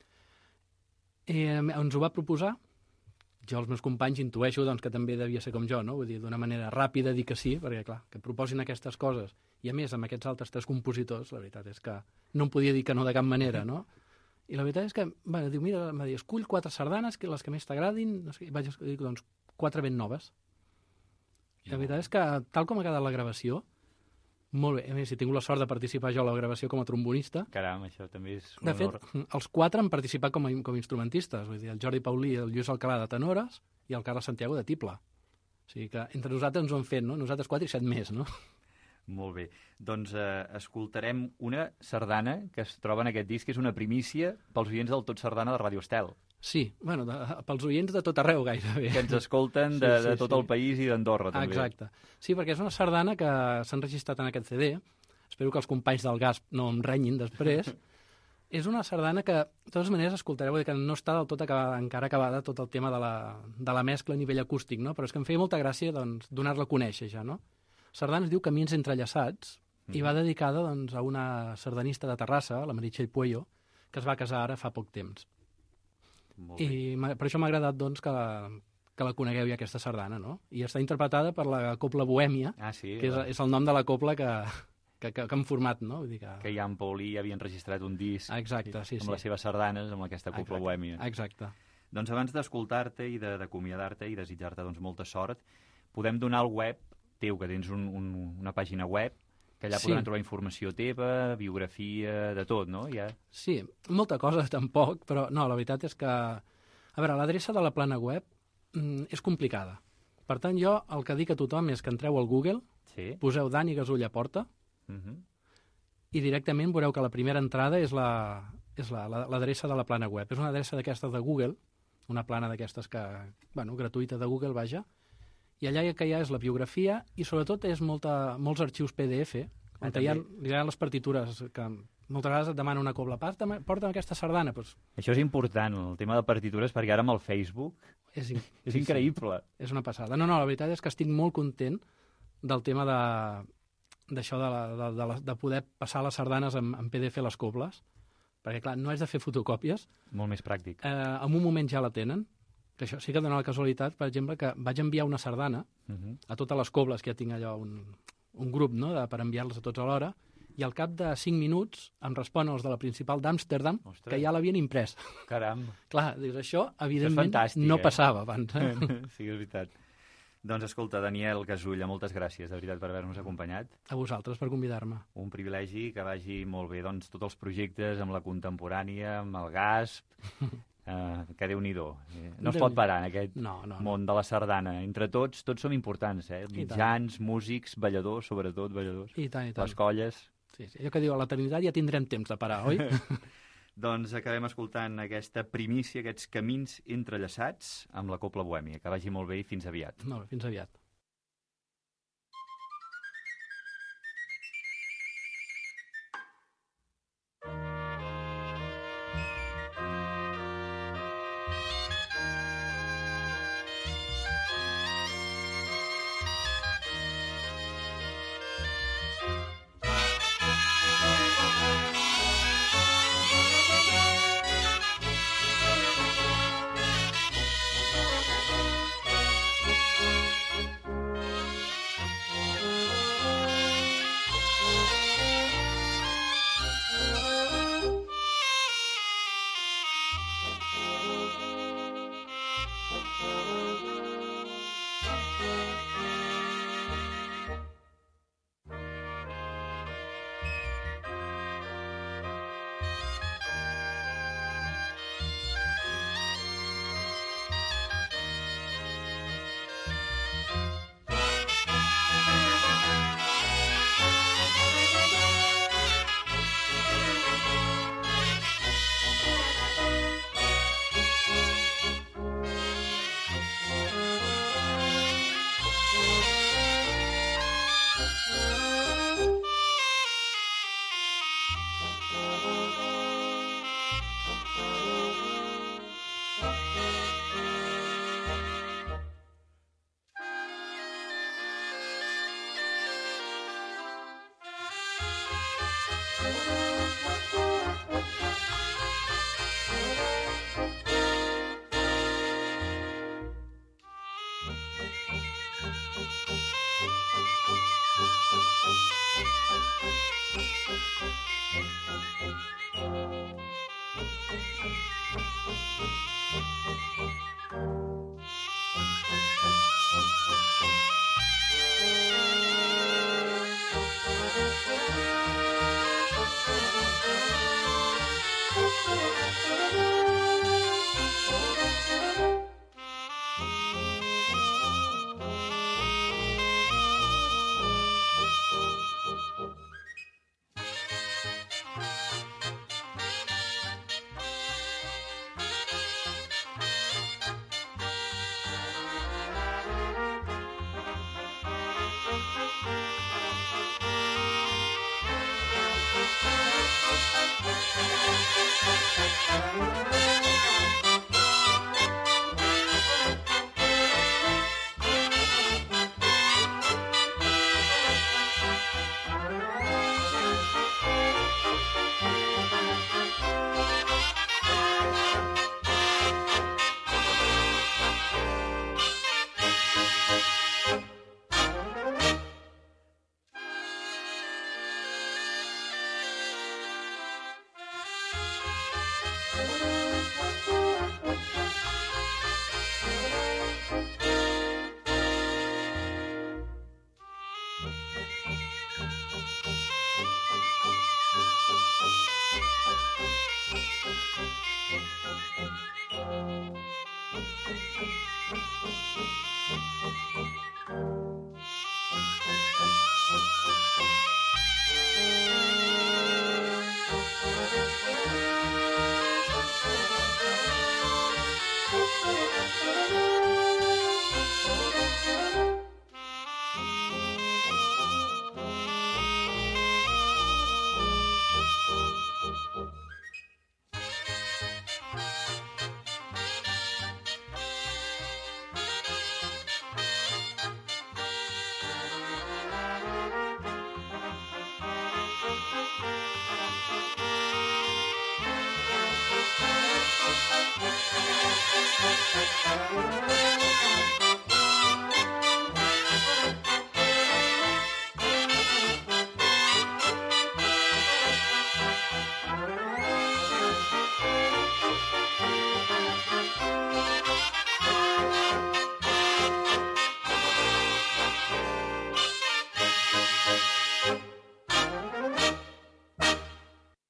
[SPEAKER 1] Ens ho va proposar. Jo, els meus companys, intueixo doncs, que també devia ser com jo, no? Vull dir, d'una manera ràpida dir que sí, perquè, clar, que proposin aquestes coses. I, a més, amb aquests altres 3 compositors, la veritat és que no em podia dir que no de cap manera, no? I la veritat és que, diu, mira, em va dir, escull 4 sardanes, les que més t'agradin, no sé, i vaig escollir, doncs, 4 ben noves. La veritat és que, tal com ha quedat la gravació, molt bé. A més, he tingut la sort de participar jo a la gravació com a trombonista.
[SPEAKER 5] Caram, això també és un
[SPEAKER 1] honor. De fet, els 4 han participat com a instrumentistes. Vull dir, el Jordi Paulí, el Lluís Alcalà de tenores i el Carles Santiago de tible. O sigui que entre nosaltres ens ho han fet, no? Nosaltres 4 i 7 més, no?
[SPEAKER 5] Molt bé. Doncs escoltarem una sardana que es troba en aquest disc, que és una primícia pels oients del Tot Sardana de Ràdio Estel.
[SPEAKER 1] Sí, pels oients de tot arreu, gairebé.
[SPEAKER 5] Que ens escolten de tot el país i d'Andorra, també.
[SPEAKER 1] Exacte. Sí, perquè és una sardana que s'ha enregistrat en aquest CD. Espero que els companys del GAS no em renyin després. És una sardana que, de totes maneres, escoltareu, que no està del tot encara acabada tot el tema de la mescla a nivell acústic, no? Però és que em feia molta gràcia donar-la a conèixer ja, no? La sardana es diu Camins entrellaçats i va dedicada a una sardanista de Terrassa, la Meritxell Puello, que es va casar ara fa poc temps. I per això m'ha agradat que la conegueu ja, aquesta sardana, no? I està interpretada per la Cobla Bohèmia, que és el nom de la cobla que han format, no? Vull dir
[SPEAKER 5] que ja en Paulí havia enregistrat un disc.
[SPEAKER 1] Exacte, sí.
[SPEAKER 5] Amb les seves sardanes, amb aquesta Cobla Bohèmia.
[SPEAKER 1] Exacte.
[SPEAKER 5] Doncs abans d'escoltar-te i d'acomiadar-te i desitjar-te molta sort, podem donar al web teu, que tens una pàgina web, que allà podran trobar informació teva, biografia, de tot, no?
[SPEAKER 1] Sí, molta cosa tampoc, però no, la veritat és que... A veure, l'adreça de la plana web és complicada. Per tant, jo el que dic a tothom és que entreu al Google, poseu Dani Gasulla Porta, i directament veureu que la primera entrada és l'adreça de la plana web. És una adreça d'aquestes de Google, una plana d'aquestes que, gratuïta de Google, vaja, i allà que hi ha és la biografia i sobretot és molts arxius PDF, on hi ha les partitures, que moltes vegades et demana una cobla, porta'm aquesta sardana.
[SPEAKER 5] Això és important, el tema de partitures, perquè ara amb el Facebook és increïble.
[SPEAKER 1] És una passada. No, la veritat és que estic molt content del tema d'això, de poder passar les sardanes en PDF a les cobles, perquè, clar, no és de fer fotocòpies.
[SPEAKER 5] Molt més pràctic.
[SPEAKER 1] En un moment ja la tenen. Que això sí que dona la casualitat, per exemple, que vaig enviar una sardana a totes les cobles, que ja tinc allò un grup, no?, per enviar-les a tots alhora, i al cap de 5 minuts em respon els de la principal d'Amsterdam,
[SPEAKER 5] Ostres.
[SPEAKER 1] que ja l'havien imprès.
[SPEAKER 5] Caram.
[SPEAKER 1] Clar, dius, això evidentment
[SPEAKER 5] fantàstic,
[SPEAKER 1] no
[SPEAKER 5] eh?
[SPEAKER 1] passava abans.
[SPEAKER 5] Sí, és veritat. Doncs escolta, Daniel Gasulla, moltes gràcies, de veritat, per haver-nos acompanyat.
[SPEAKER 1] A vosaltres per convidar-me.
[SPEAKER 5] Un privilegi, que vagi molt bé. Doncs tots els projectes amb la contemporània, amb el GASP, que Déu-n'hi-do. No es pot parar en aquest món de la sardana. Entre tots som importants, mitjans, músics, balladors, sobretot balladors.
[SPEAKER 1] I tant, i tant.
[SPEAKER 5] Les colles.
[SPEAKER 1] Sí, allò que diu, a l'eternitat ja tindrem temps de parar, oi?
[SPEAKER 5] Doncs acabem escoltant aquesta primícia, aquests camins entrellaçats amb la Copla Bohèmia. Que vagi molt bé i fins aviat.
[SPEAKER 1] Molt bé, fins aviat.
[SPEAKER 6] Thank you.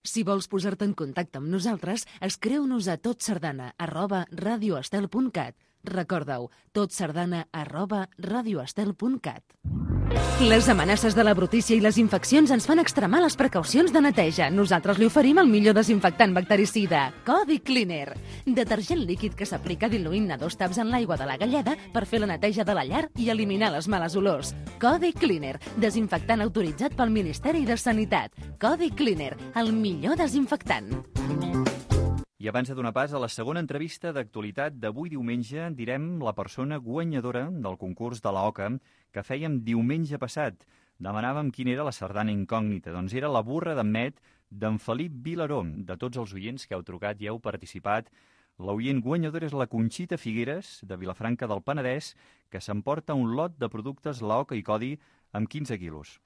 [SPEAKER 6] Si vols posar-te en contacte amb nosaltres, escriu-nos a totsardana@radioestel.cat. Recorda-ho, totsardana@radioestel.cat. Les amenaces de la brutícia i les infeccions ens fan extremar les precaucions de neteja. Nosaltres li oferim el millor desinfectant bactericida, Codi Cleaner. Detergent líquid que s'aplica diluint a 2 taps en l'aigua de la galleda per fer la neteja de la llar i eliminar les males olors. Codi Cleaner, desinfectant autoritzat pel Ministeri de Sanitat. Codi Cleaner, el millor desinfectant.
[SPEAKER 5] I abans de donar pas a la segona entrevista d'actualitat d'avui diumenge, direm la persona guanyadora del concurs de l'OCA que fèiem diumenge passat. Demanàvem quina era la sardana incògnita. Doncs era La burra d'Amet, d'en Felip Vilaró. De tots els oients que heu trucat i heu participat, l'oient guanyadora és la Conxita Figueres, de Vilafranca del Penedès, que s'emporta un lot de productes l'OCA i Codi amb 15 quilos.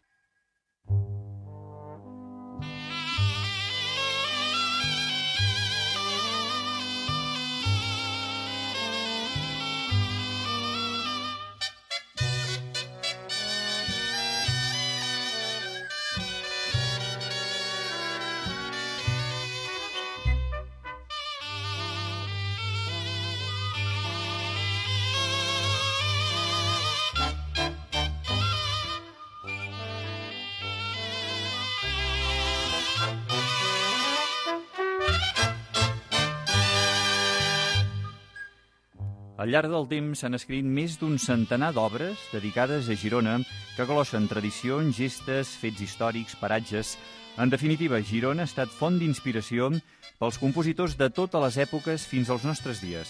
[SPEAKER 5] Al llarg del temps s'han escrit més d'un centenar d'obres dedicades a Girona que glossen tradicions, gestes, fets històrics, paratges. En definitiva, Girona ha estat font d'inspiració pels compositors de totes les èpoques fins als nostres dies.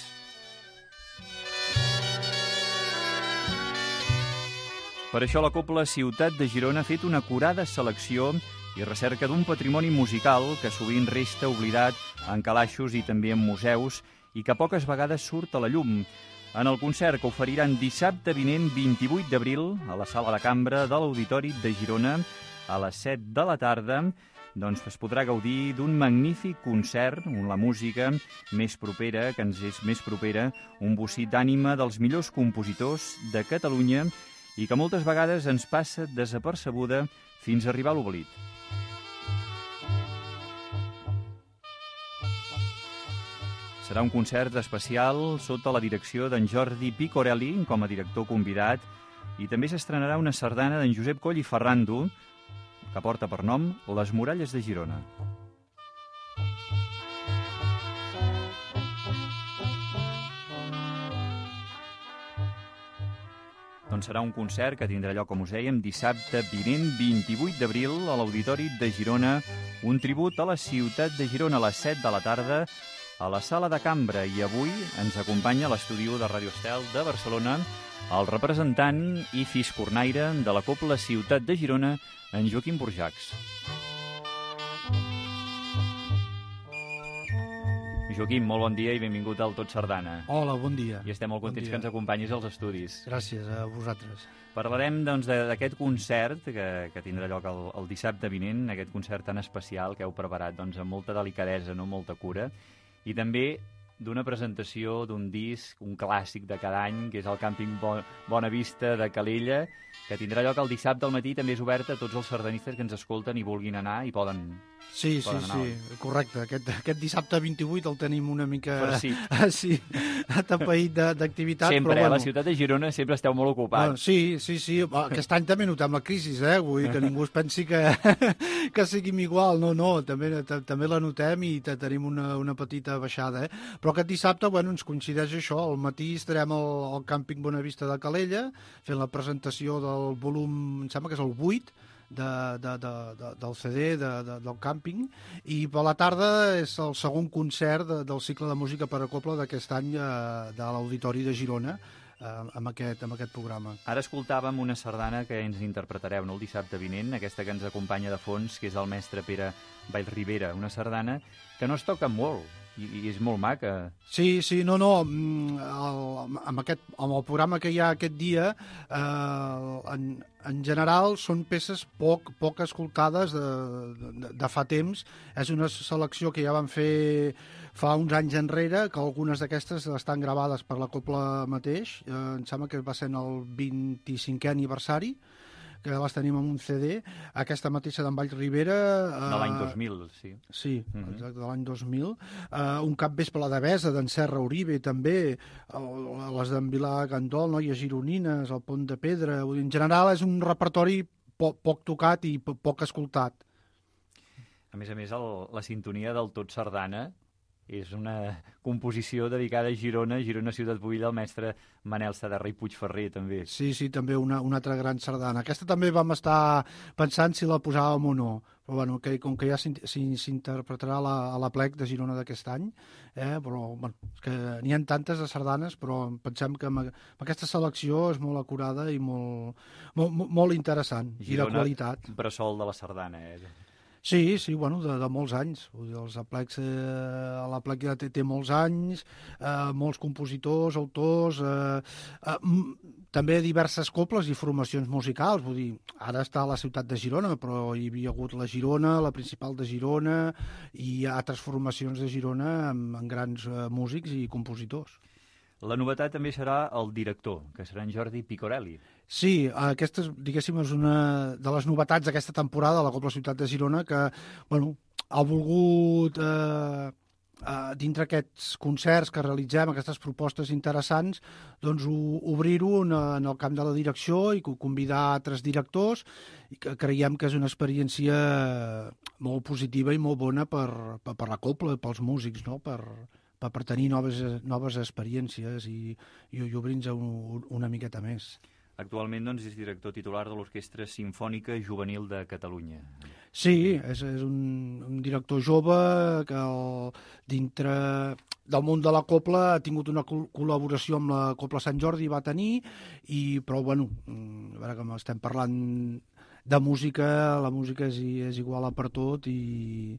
[SPEAKER 5] Per això la Cobla Ciutat de Girona ha fet una acurada selecció i recerca d'un patrimoni musical que sovint resta oblidat en calaixos i també en museus i que poques vegades surt a la llum. En el concert que oferiran dissabte vinent 28 d'abril a la Sala de Cambra de l'Auditori de Girona a les 7 de la tarda, doncs es podrà gaudir d'un magnífic concert on la música més propera, que ens és més propera, un bocí d'ànima dels millors compositors de Catalunya i que moltes vegades ens passa desapercebuda fins a arribar a l'oblit. Serà un concert especial sota la direcció d'en Jordi Picorelli com a director convidat i també s'estrenarà una sardana d'en Josep Coll i Ferrando que porta per nom Les muralles de Girona. Doncs serà un concert que tindrà lloc, com us dèiem, dissabte vinent 28 d'abril a l'Auditori de Girona, un tribut a la ciutat de Girona a les 7 de la tarda a la Sala de Cambra. I avui ens acompanya a l'estudi de Ràdio Estel de Barcelona el representant i fiscornaire de la Cobla Ciutat de Girona, en Joaquim Burjacs. Joaquim, molt bon dia i benvingut al Tot Sardana.
[SPEAKER 7] Hola, bon dia.
[SPEAKER 5] I estem molt contents que ens acompanyis als estudis.
[SPEAKER 7] Gràcies a vosaltres.
[SPEAKER 5] Parlarem doncs, d'aquest concert que tindrà lloc el dissabte vinent, aquest concert tan especial que heu preparat doncs, amb molta delicadesa, no molta cura, i també d'una presentació d'un disc, un clàssic de cada any, que és el Càmping Bona Vista de Calella, que tindrà lloc el dissabte al matí, també és obert a tots els sardanistes que ens escolten i vulguin anar i poden...
[SPEAKER 7] Sí, correcte. Aquest dissabte 28 el tenim una mica...
[SPEAKER 5] farcit.
[SPEAKER 7] Atapeït d'activitat.
[SPEAKER 5] Sempre,
[SPEAKER 7] però,
[SPEAKER 5] a la ciutat de Girona sempre esteu molt ocupats.
[SPEAKER 7] Sí. Aquest any també notem la crisi, vull dir que ningú es pensi que seguim igual. No, també la notem i tenim una petita baixada. Però aquest dissabte, ens coincideix això. Al matí estarem al Càmping Bona Vista de Calella fent la presentació del volum, em sembla que és el 8, del CD del càmping, i per la tarda és el segon concert del cicle de música per a cobla d'aquest any de l'Auditori de Girona amb aquest programa.
[SPEAKER 5] Ara escoltàvem una sardana que ens interpretareu el dissabte vinent, aquesta que ens acompanya de fons, que és el mestre Pere Vallribera, una sardana que no es toca molt i és molt maca.
[SPEAKER 7] Sí, amb el programa que hi ha aquest dia, en general són peces poc escoltades de fa temps. És una selecció que ja van fer fa uns anys enrere, que algunes d'aquestes estan gravades per la Cobla mateix. Em sembla que va ser en el 25è aniversari que les tenim en un CD, aquesta mateixa d'en Vall Ribera...
[SPEAKER 5] De l'any 2000, sí.
[SPEAKER 7] Sí, exacte, de l'any 2000. Un capvespre a la Devesa, d'en Serra Uribe, també, les d'en Vilà Gandol, Noies Gironines, el Pont de Pedra... En general és un repertori poc tocat i poc escoltat.
[SPEAKER 5] A més, la sintonia del Tot Sardana és una composició dedicada a Girona, Ciutat Buida, el mestre Manel Saderra i Puigferrer, també.
[SPEAKER 7] Sí, també una altra gran sardana. Aquesta també vam estar pensant si la posàvem o no, però bueno, com que ja s'interpretarà a la plec de Girona d'aquest any, però bueno, és que n'hi ha tantes de sardanes, però pensem que amb aquesta selecció és molt acurada i molt interessant, Girona, i de qualitat.
[SPEAKER 5] Girona, bressol de la sardana,
[SPEAKER 7] Sí, bueno, de molts anys. Els aplecs, la plec ja té molts anys, molts compositors, autors, també diverses cobles i formacions musicals. Vull dir, ara està a la ciutat de Girona, però hi havia hagut la Girona, la principal de Girona, i altres formacions de Girona amb grans músics i compositors.
[SPEAKER 5] La novetat també serà el director, que serà en Jordi Picorelli.
[SPEAKER 7] Sí, aquesta, diguéssim, és una de les novetats d'aquesta temporada a la Cobla Ciutat de Girona que, bueno, ha volgut, dintre aquests concerts que realitzem, aquestes propostes interessants, doncs obrir-ho en el camp de la direcció i convidar altres directors, i que creiem que és una experiència molt positiva i molt bona per la Cobla, pels músics, no?, per tenir noves experiències i obrir-nos una miqueta més.
[SPEAKER 5] Actualment, doncs, és director titular de l'Orquestra Simfònica Juvenil de Catalunya.
[SPEAKER 7] Sí, és un director jove que dintre del món de la cobla ha tingut una col·laboració amb la Cobla Sant Jordi, va tenir, però, bueno, a veure, com estem parlant de música, la música és igual per tot i...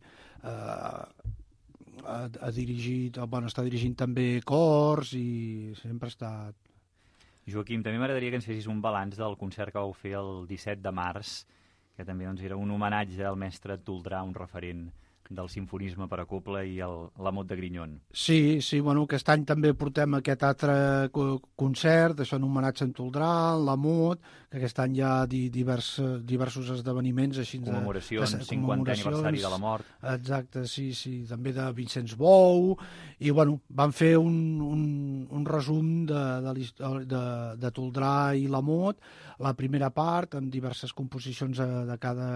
[SPEAKER 7] ha dirigit, bueno, està dirigint també cors i sempre ha estat...
[SPEAKER 5] Joaquim, també m'agradaria que ens fessis un balanç del concert que vau fer el 17 de març, que també doncs, era un homenatge al mestre Toldrà, un referent del simfonisme per a cobla i l'Amot de Grinyon. Sí,
[SPEAKER 7] bueno, aquest any també portem aquest altre concert, això en homenatge a Toldrà, l'Amot, que aquest any hi ha diversos esdeveniments així
[SPEAKER 5] commemoracions, 50è aniversari de la mort.
[SPEAKER 7] Exacte, sí, també de Vicenç Bou, i bueno, van fer un resum de Toldrà i l'Amot, la primera part, amb diverses composicions de cada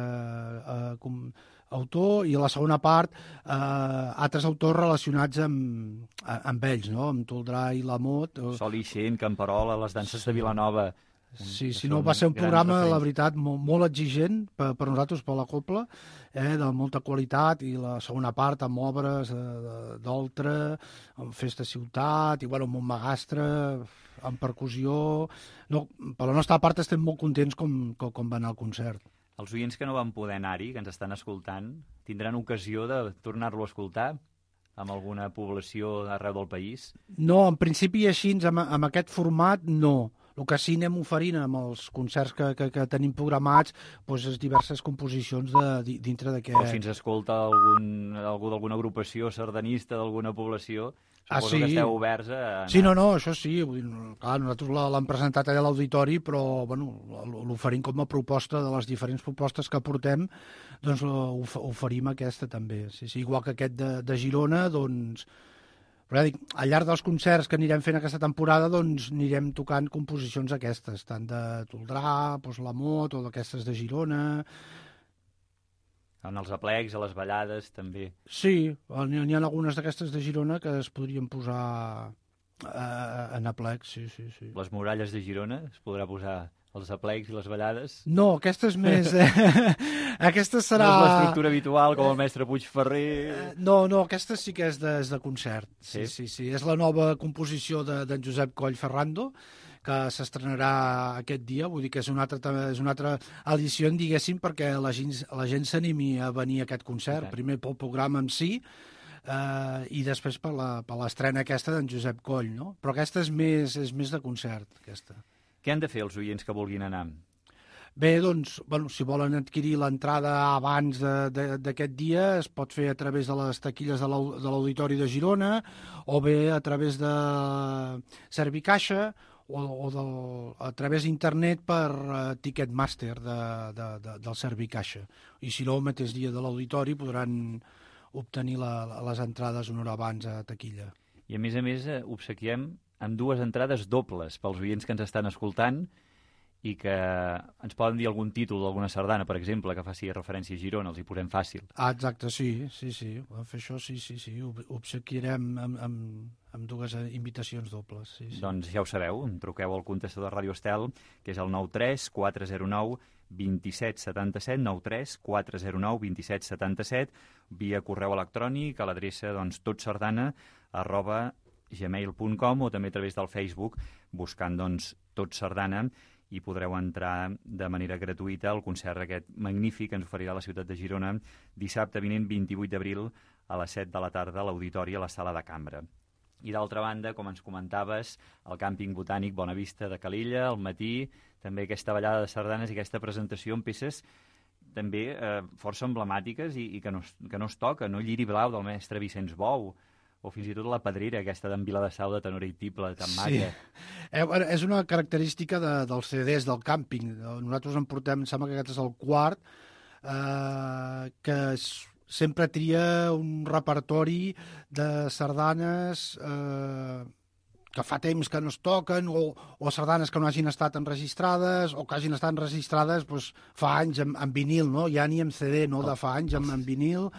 [SPEAKER 7] autor, i a la segona part altres autors relacionats amb ells, no? Amb Toldrà i l'Amot.
[SPEAKER 5] Sol Ixent, Camperola, les danses de Vilanova.
[SPEAKER 7] Sí, no, va ser un programa, la veritat, molt exigent per nosaltres, per la cobla, de molta qualitat, i la segona part amb obres d'Oltra, amb Festa Ciutat, i bueno, amb Montmagastre, amb percussió... No, per la nostra part estem molt contents com va anar el concert.
[SPEAKER 5] Els oients que no van poder anar-hi, que ens estan escoltant, tindran ocasió de tornar-lo a escoltar amb alguna població arreu del país?
[SPEAKER 7] No, en principi així, amb aquest format, no. El que sí anem oferint amb els concerts que tenim programats doncs, és diverses composicions dintre d'aquest...
[SPEAKER 5] O si ens escolta algú d'alguna agrupació sardanista d'alguna població, suposo que esteu oberts a anar.
[SPEAKER 7] Sí, no, això sí. Clar, nosaltres l'hem presentat allà a l'auditori, però bueno, l'oferim com a proposta de les diferents propostes que portem, doncs oferim aquesta també. Sí, igual que aquest de Girona, doncs... Però ja dic, al llarg dels concerts que anirem fent aquesta temporada, doncs anirem tocant composicions aquestes, tant de Toldrà, doncs l'Amot, o d'aquestes de Girona...
[SPEAKER 5] En els aplecs, a les ballades, també.
[SPEAKER 7] Sí, n'hi ha algunes d'aquestes de Girona que es podrien posar en aplecs, sí.
[SPEAKER 5] Les muralles de Girona es podrà posar els aplecs i les ballades?
[SPEAKER 7] No, aquesta és més... Aquesta serà...
[SPEAKER 5] No és l'estructura habitual, com el mestre Puigferrer...
[SPEAKER 7] No, aquesta sí que és de concert. Sí. És la nova composició d'en Josep Coll Ferrando, que s'estrenarà aquest dia, vull dir que és una altra edició, diguéssim, perquè la gent s'animi a venir a aquest concert, primer pel programa en si, i després per l'estrena aquesta d'en Josep Coll, no? Però aquesta és més de concert, aquesta.
[SPEAKER 5] Què han de fer els oients que vulguin anar?
[SPEAKER 7] Bé, doncs, si volen adquirir l'entrada abans d'aquest dia, es pot fer a través de les taquilles de l'Auditori de Girona, o bé a través de Servicaixa, a través d'internet per Ticketmaster del Servicaixa. I si no, el mateix dia de l'auditori podran obtenir les entrades una hora abans a taquilla.
[SPEAKER 5] I a més, obsequiem amb 2 entrades dobles pels oients que ens estan escoltant i que ens poden dir algun títol d'alguna sardana, per exemple, que faci referència a Girona, els hi posem fàcil.
[SPEAKER 7] Exacte, sí. Per fer això, sí. Obsequiarem amb 2 invitacions dobles. Sí.
[SPEAKER 5] Doncs ja ho sabeu, em truqueu al contestador de Ràdio Estel, que és el 93 409 2777, 93 409 2777, via correu electrònic a l'adreça totsardana@gmail.com o també a través del Facebook buscant Tot Sardana, i podreu entrar de manera gratuïta al concert aquest magnífic que ens oferirà la ciutat de Girona dissabte vinent 28 d'abril a les 7 de la tarda a l'Auditori a la Sala de Cambra. I d'altra banda, com ens comentaves, el càmping botànic Bonavista de Calella, al matí, també aquesta ballada de sardanes i aquesta presentació amb peces també força emblemàtiques i que no es toca, no? Lliri Blau del mestre Vicenç Bou, o fins i tot la Pedrera, aquesta d'en Viladasau de tenora i tible, tan maca.
[SPEAKER 7] És una característica dels CDs del càmping. Nosaltres en portem, em sembla que aquest és el 4, que sempre tria un repertori de sardanes que fa temps que no es toquen, o sardanes que no hagin estat enregistrades, o que hagin estat enregistrades fa anys en vinil, no? Ja ni en CD, no? De fa anys en vinil,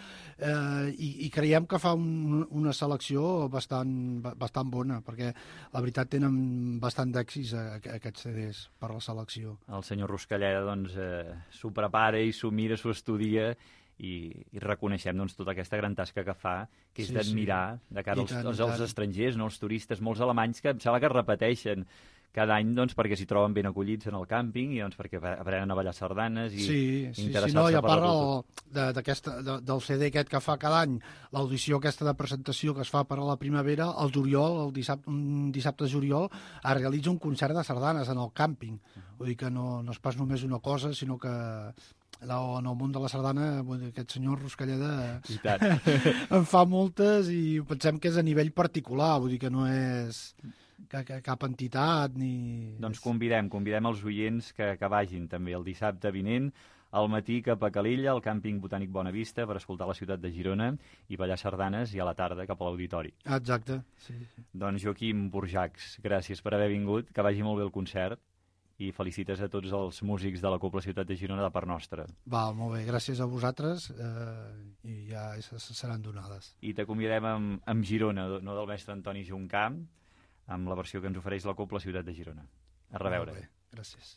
[SPEAKER 7] i creiem que fa una selecció bastant bona, perquè la veritat tenen bastant d'èxits aquests CDs per la selecció.
[SPEAKER 5] El senyor Ruscalleda s'ho prepara i s'ho mira, s'ho estudia, i reconeixem tota aquesta gran tasca que fa, que és d'admirar de cara als estrangers, no? Els turistes, molts alemanys que em sembla que repeteixen cada any perquè s'hi troben ben acollits en el càmping i perquè aprenen a ballar sardanes i interessar-se per la
[SPEAKER 7] cultura. Del CD aquest que fa cada any, l'audició aquesta de presentació que es fa per a la primavera, el juliol, un dissabte de juliol, es realitza un concert de sardanes en el càmping. Vull dir que no és pas només una cosa, sinó que en el món de la sardana aquest senyor Ruscalleda en fa moltes i pensem que és a nivell particular, vull dir que no és cap entitat ni...
[SPEAKER 5] Doncs convidem els oients que vagin també el dissabte vinent al matí cap a Calella, al càmping botànic Bonavista, per escoltar la ciutat de Girona i ballar sardanes, i a la tarda cap a l'auditori.
[SPEAKER 7] Exacte, sí.
[SPEAKER 5] Doncs Joaquim Burjacs, gràcies per haver vingut, que vagi molt bé el concert i felicites a tots els músics de la Cobla Ciutat de Girona de part nostra.
[SPEAKER 7] Va, molt bé, gràcies a vosaltres i ja seran donades.
[SPEAKER 5] I t'acomiadem amb Girona, no del mestre Antoni Juncà, amb la versió que ens ofereix la Cobla Ciutat de Girona. A reveure.
[SPEAKER 7] Molt bé, gràcies.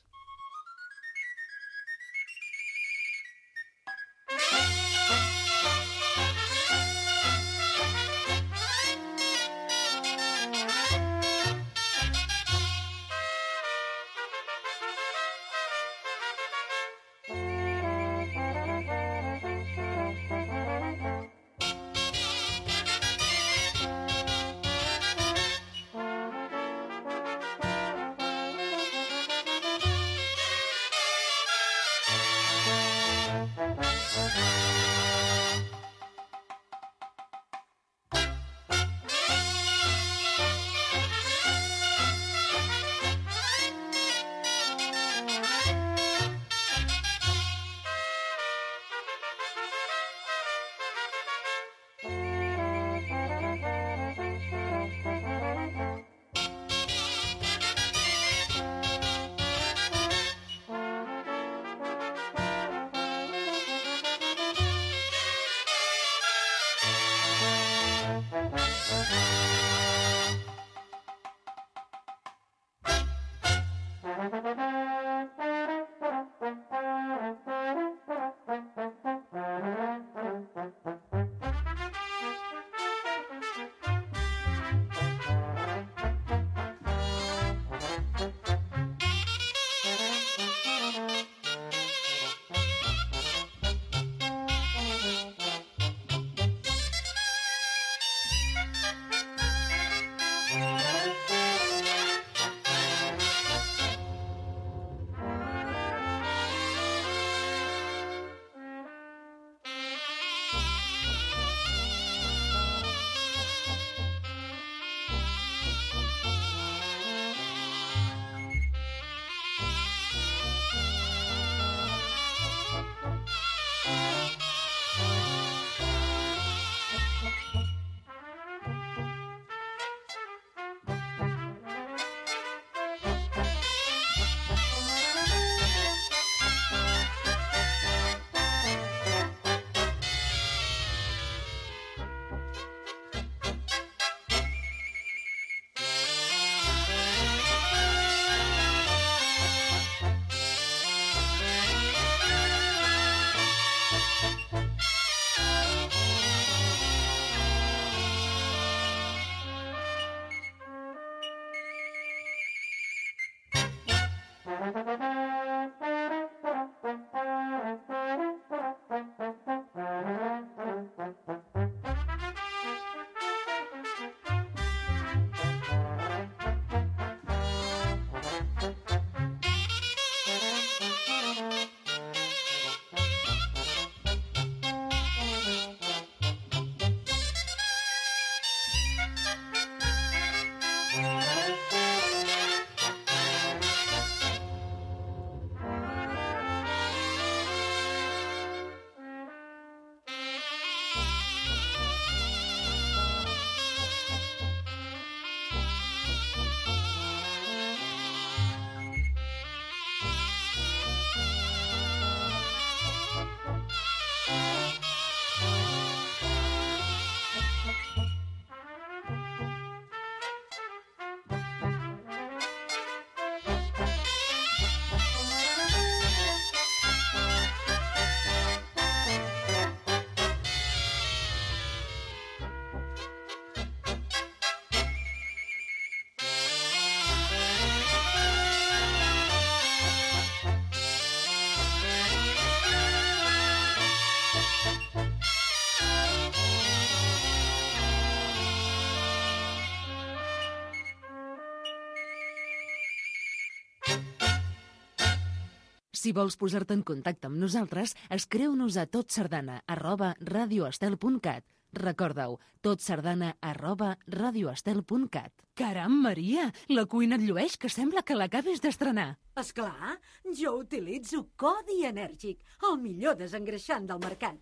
[SPEAKER 6] Si vols posar-te en contacte amb nosaltres, escriu-nos a totsardana@radioestel.cat. Recorda-ho, totsardana@radioestel.cat. Caram, Maria, la cuina et llueix, que sembla que l'acabes d'estrenar.
[SPEAKER 8] Esclar, jo utilitzo Codi Enèrgic, el millor desengreixant del mercat.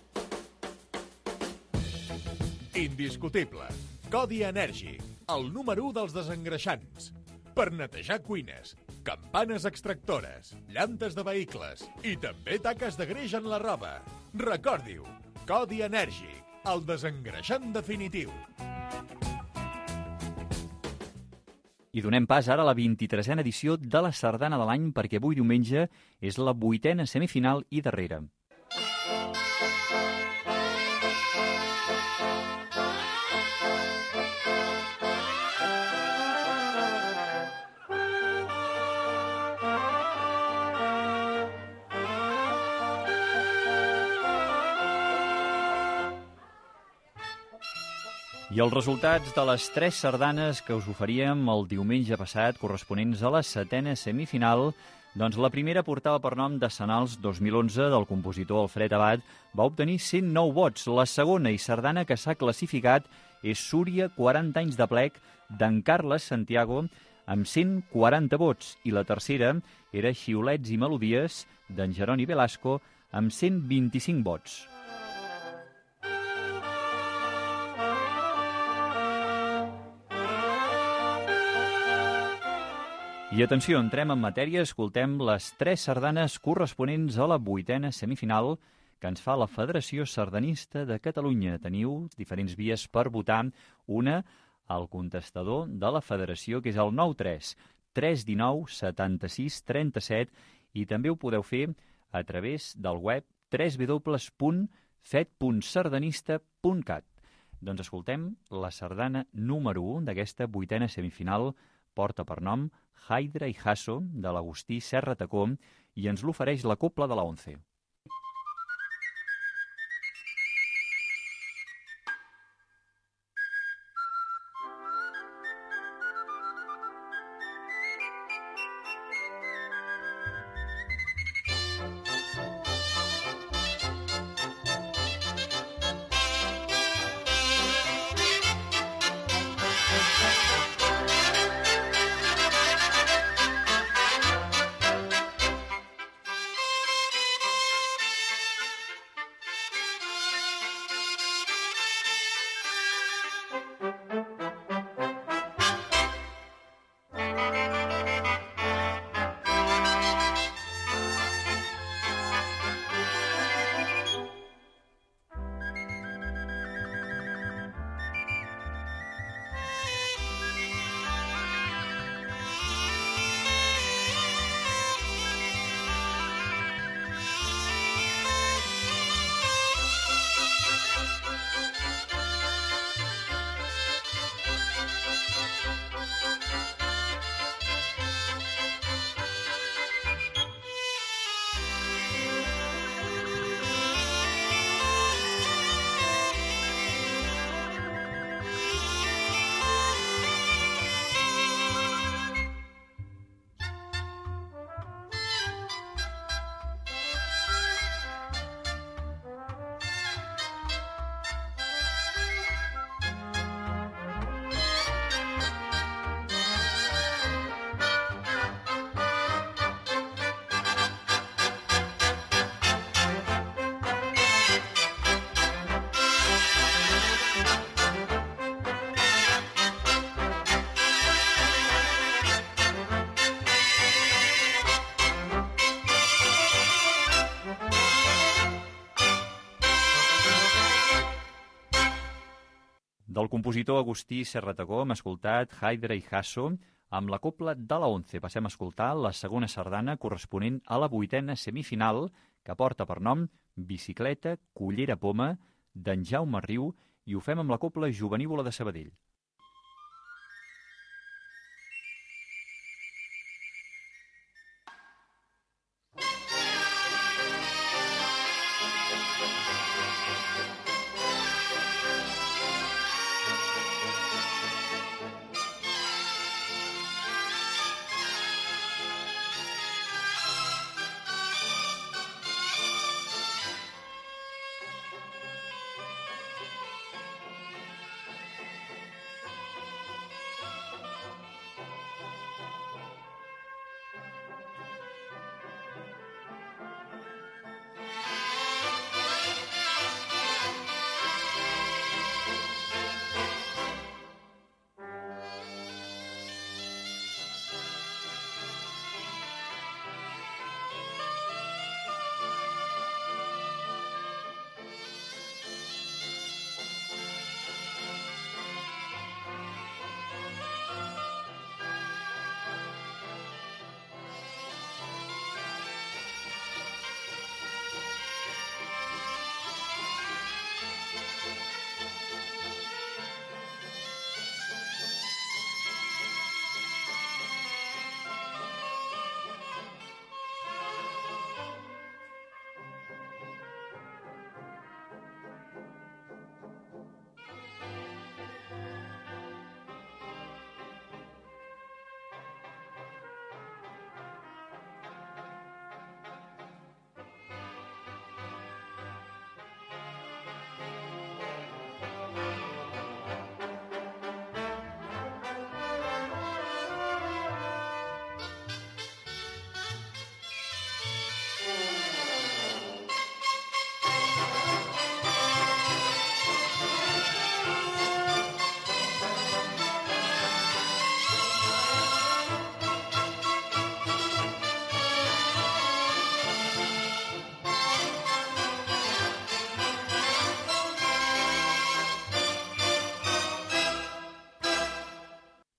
[SPEAKER 9] Indiscutible. Codi Enèrgic, el número 1 dels desengreixants. Per netejar cuines, campanes extractores, llantes de vehicles i també taques de greix en la roba. Recordi-ho, Codi Enèrgic, el desengreixant definitiu.
[SPEAKER 5] I donem pas ara a la 23a edició de la Sardana de l'any, perquè avui diumenge és la 8a semifinal i darrera. I els resultats de les 3 sardanes que us oferíem el diumenge passat, corresponents a la 7a semifinal, doncs la primera portava per nom de Senals 2011 del compositor Alfred Abad, va obtenir 109 vots. La segona i sardana que s'ha classificat és Súria, 40 anys de plec, d'en Carles Santiago, amb 140 vots. I la tercera era Xiulets i melodies, d'en Jeroni Velasco, amb 125 vots. I atenció, entrem en matèria, escoltem les 3 sardanes corresponents a la 8a semifinal que ens fa la Federació Sardanista de Catalunya. Teniu diferents vies per votar. Una, al contestador de la Federació, que és el 93 319 76 37, i també ho podeu fer a través del web www.fet.sardanista.cat. Doncs escoltem la sardana número 1 d'aquesta 8a semifinal. Porta per nom Haidra i Hasso, de l'Agustí Serra Tacó, i ens l'ofereix la Copla de la Once. Del compositor Agustí Serratacó hem escoltat Haidra i Hasso amb la Copla de la Once. Passem a escoltar la segona sardana corresponent a la 8a semifinal, que porta per nom Bicicleta, Cullera Poma, d'en Jaume Riu, i ho fem amb la Copla Jovenívola de Sabadell.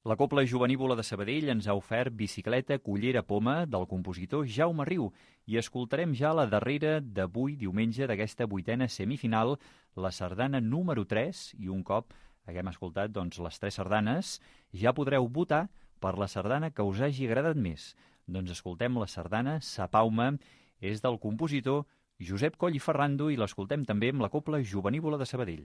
[SPEAKER 5] La Cobla Jovenívola de Sabadell ens ha ofert Bicicleta, Cullera, Poma, del compositor Jaume Riu, i escoltarem ja la darrera d'avui, diumenge, d'aquesta 8a semifinal, la sardana número 3, i un cop haguem escoltat les 3 sardanes, ja podreu votar per la sardana que us hagi agradat més. Doncs escoltem la sardana Sapaume, és del compositor Josep Coll i Ferrando, i l'escoltem també amb la Cobla Jovenívola de Sabadell.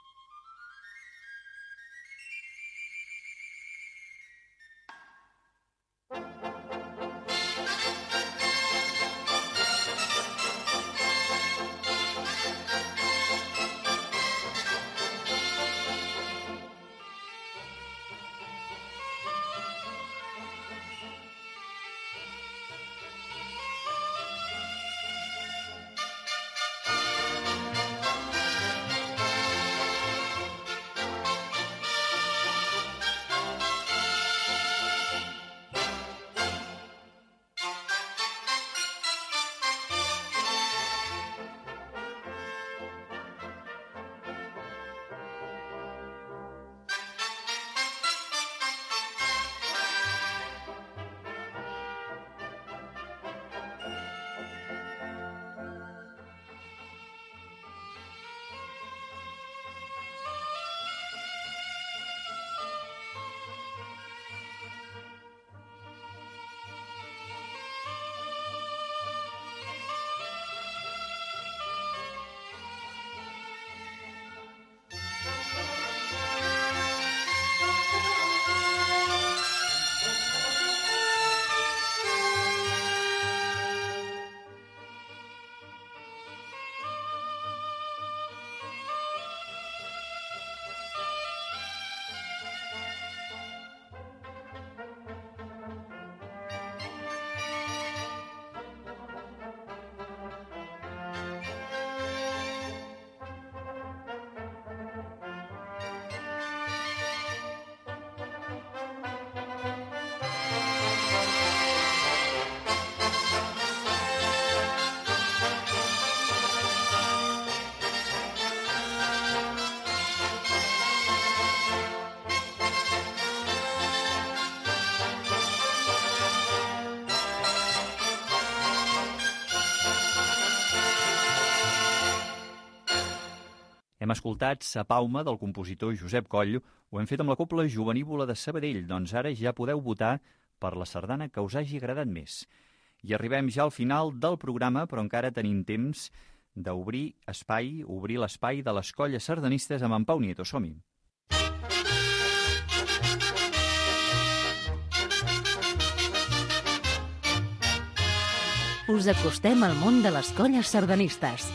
[SPEAKER 5] Hem escoltat Sapaume, del compositor Josep Coll, ho hem fet amb la Cobla Jovenívola de Sabadell, doncs ara ja podeu votar per la sardana que us hagi agradat més. I arribem ja al final del programa, però encara tenim temps d'obrir l'espai de les colles sardanistes amb en Pau Nieto. Som-hi!
[SPEAKER 6] Us acostem al món de les colles sardanistes.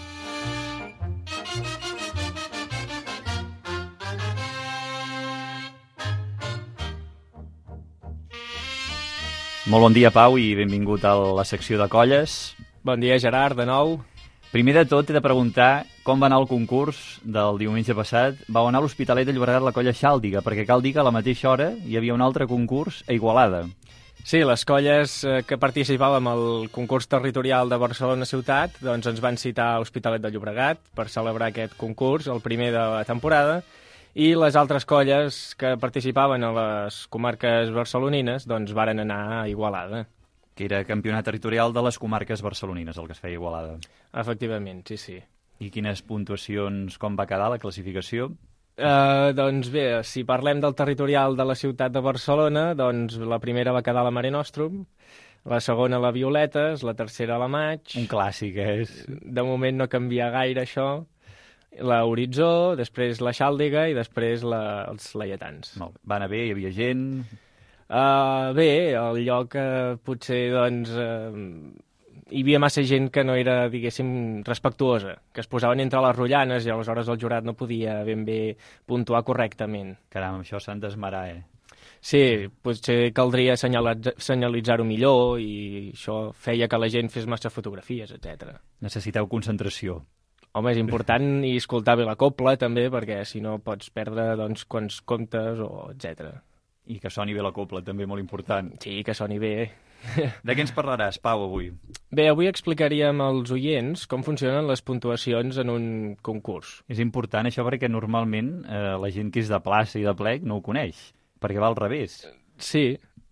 [SPEAKER 5] Molt bon dia, Pau, i benvingut a la secció de colles.
[SPEAKER 10] Bon dia, Gerard, de nou.
[SPEAKER 5] Primer de tot, he de preguntar com va anar el concurs del diumenge passat. Vau anar a l'Hospitalet de Llobregat la colla Xàldiga, perquè cal dir que a la mateixa hora hi havia un altre concurs a Igualada.
[SPEAKER 10] Sí, les colles que participàvem al concurs territorial de Barcelona Ciutat doncs ens van citar a l'Hospitalet de Llobregat per celebrar aquest concurs, el primer de la temporada, i les altres colles que participaven a les comarques barcelonines doncs varen anar a Igualada.
[SPEAKER 5] Que era campionat territorial de les comarques barcelonines, el que es feia a Igualada.
[SPEAKER 10] Efectivament, sí, sí.
[SPEAKER 5] I quines puntuacions, com va quedar la classificació?
[SPEAKER 10] Doncs bé, si parlem del territorial de la ciutat de Barcelona, doncs la primera va quedar la Mare Nostrum, la segona la Violetes, la tercera la Maig...
[SPEAKER 5] Un clàssic, és...
[SPEAKER 10] De moment no canvia gaire això. La Horitzó, després la Xàldiga i després els Laietans.
[SPEAKER 5] Molt bé. Va anar bé, hi havia gent...
[SPEAKER 10] Bé, el lloc potser doncs hi havia massa gent que no era, diguéssim, respectuosa, que es posaven entre les rotllanes i aleshores el jurat no podia ben bé puntuar correctament.
[SPEAKER 5] Caram, això s'han d'esmerar,
[SPEAKER 10] Sí, potser caldria senyalitzar-ho millor i això feia que la gent fes massa fotografies, etc.
[SPEAKER 5] Necessiteu concentració.
[SPEAKER 10] Home, és important i escoltar bé la cobla també, perquè si no pots perdre doncs, quants comptes o etc.
[SPEAKER 5] I que soni bé la cobla, també molt important.
[SPEAKER 10] Sí, que soni bé.
[SPEAKER 5] De què ens parlaràs, Pau, avui?
[SPEAKER 10] Bé, avui explicaríem als oients com funcionen les puntuacions en un concurs.
[SPEAKER 5] És important això perquè normalment la gent que és de plaça i de plec no ho coneix. perquè va al revés.
[SPEAKER 10] Sí.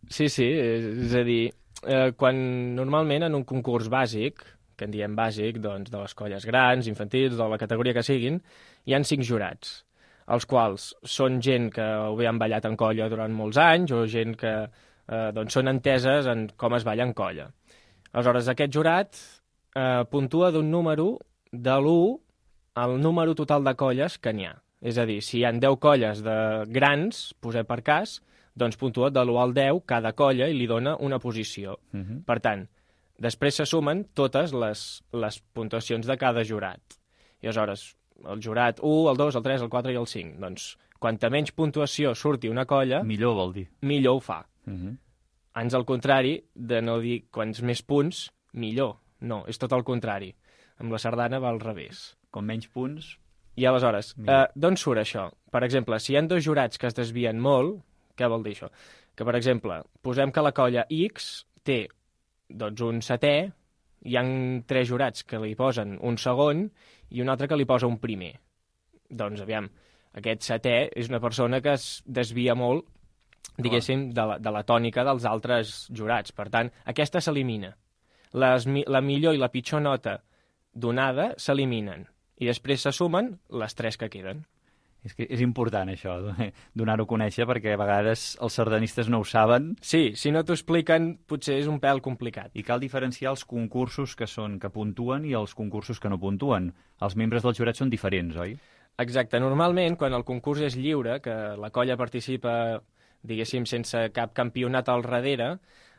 [SPEAKER 10] És a dir, quan normalment en un concurs bàsic, que en diem bàsic, doncs de les colles grans, infantils, de la categoria que siguin, hi han 5 jurats, els quals són gent que o bé han ballat en colla durant molts anys o gent que doncs són enteses en com es balla en colla. Aleshores, aquest jurat puntua d'un número de l'1 al número total de colles que n'hi ha. És a dir, si hi ha 10 colles de grans, posem per cas, doncs puntua de l'1 al 10 cada colla i li dona una posició. Per tant, després se sumen totes les puntuacions de cada jurat. I aleshores, el jurat 1, el 2, el 3, el 4 i el 5. Doncs, quanta menys puntuació surti una colla...
[SPEAKER 5] Millor vol dir.
[SPEAKER 10] Millor ho fa. Ans al contrari de no dir quants més punts, millor. No, és tot el contrari. Amb la sardana va al revés.
[SPEAKER 5] Com menys punts...
[SPEAKER 10] I aleshores, d'on surt això? Per exemple, si hi ha 2 jurats que es desvien molt, què vol dir això? Que, per exemple, posem que la colla X té doncs, un setè, hi ha 3 jurats que li posen un segon i un altre que li posa un primer. Doncs, aviam, aquest setè és una persona que es desvia molt, diguéssim, de la tònica dels altres jurats. Per tant, aquesta s'elimina. La millor i la pitjor nota donada s'eliminen. I després se sumen les 3 que queden.
[SPEAKER 5] És important, això, donar-ho a conèixer, perquè a vegades els sardanistes no ho saben.
[SPEAKER 10] Sí, si no t'ho expliquen, potser és un pèl complicat.
[SPEAKER 5] I cal diferenciar els concursos que puntuen i els concursos que no puntuen. Els membres del jurat són diferents, oi?
[SPEAKER 10] Exacte. Normalment, quan el concurs és lliure, que la colla participa, diguéssim, sense cap campionat al darrere,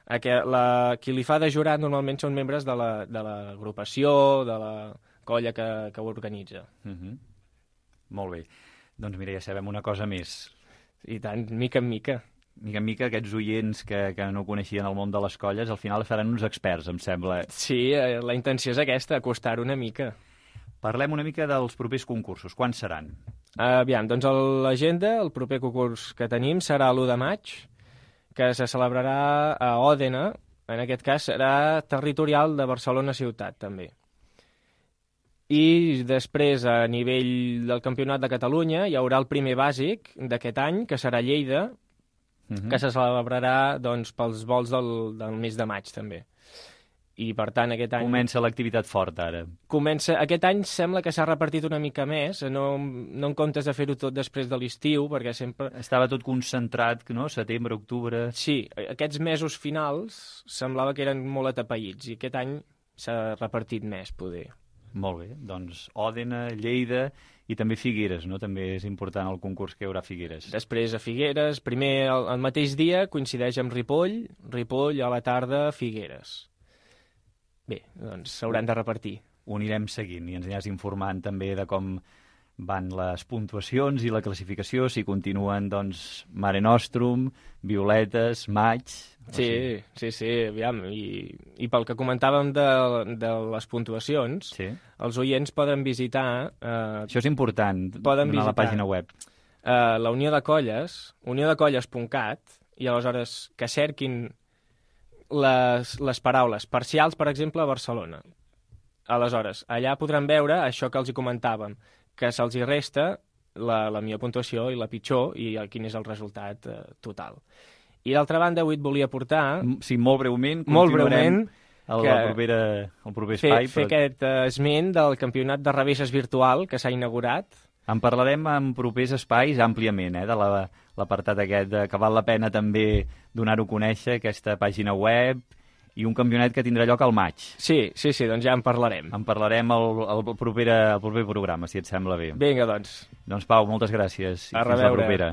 [SPEAKER 10] qui li fa de jurat normalment són membres de l'agrupació, de la colla que ho organitza.
[SPEAKER 5] Molt bé. Doncs mira, ja sabem una cosa més.
[SPEAKER 10] I tant, mica en mica.
[SPEAKER 5] Mica en mica, aquests oients que no coneixien el món de les colles, al final faran uns experts, em sembla.
[SPEAKER 10] Sí, la intenció és aquesta, acostar una mica.
[SPEAKER 5] Parlem una mica dels propers concursos. Quan seran?
[SPEAKER 10] Aviam, doncs l'agenda, el proper concurs que tenim serà l'1 de maig, que se celebrarà a Òdena, en aquest cas serà territorial de Barcelona ciutat, també. I després, a nivell del Campionat de Catalunya, hi haurà el primer bàsic d'aquest any, que serà Lleida, que se celebrarà doncs, pels vols del mes de maig, també. I, per tant, aquest any...
[SPEAKER 5] Comença l'activitat forta, ara.
[SPEAKER 10] Aquest any sembla que s'ha repartit una mica més, no en comptes de fer-ho tot després de l'estiu, perquè sempre...
[SPEAKER 5] Estava tot concentrat, no?, setembre, octubre...
[SPEAKER 10] Sí, aquests mesos finals semblava que eren molt atapeïts, i aquest any s'ha repartit més, poder.
[SPEAKER 5] Molt bé, doncs Òdena, Lleida i també Figueres, no? També és important el concurs que hi haurà a Figueres.
[SPEAKER 10] Després a Figueres, primer el mateix dia coincideix amb Ripoll a la tarda Figueres. Bé, doncs s'hauran de repartir.
[SPEAKER 5] Ho anirem seguint i ens aniràs informant també de com van les puntuacions i la classificació, si continuen, doncs, Mare Nostrum, Violetes, Maig...
[SPEAKER 10] Sí, aviam. I pel que comentàvem de les puntuacions, els oients poden visitar...
[SPEAKER 5] Això és important, donar a la pàgina web.
[SPEAKER 10] La Unió de Colles, uniodecolles.cat, i aleshores que cerquin les paraules parcials, per exemple, a Barcelona. Aleshores, allà podran veure això que els hi comentàvem, que se'ls hi resta la millor puntuació i la pitjor, i quin és el resultat total. I d'altra banda, avui et volia portar...
[SPEAKER 5] Sí, molt breument, continuarem el proper espai.
[SPEAKER 10] Fer aquest esment del campionat de revesses virtual que s'ha inaugurat.
[SPEAKER 5] En parlarem en propers espais àmpliament, de l'apartat aquest, que val la pena també donar-ho a conèixer, aquesta pàgina web, i un campionat que tindrà lloc al maig.
[SPEAKER 10] Sí, doncs ja en parlarem.
[SPEAKER 5] En parlarem al proper programa, si et sembla bé.
[SPEAKER 10] Vinga, doncs.
[SPEAKER 5] Doncs Pau, moltes gràcies.
[SPEAKER 10] A reveure.
[SPEAKER 5] Fins la propera.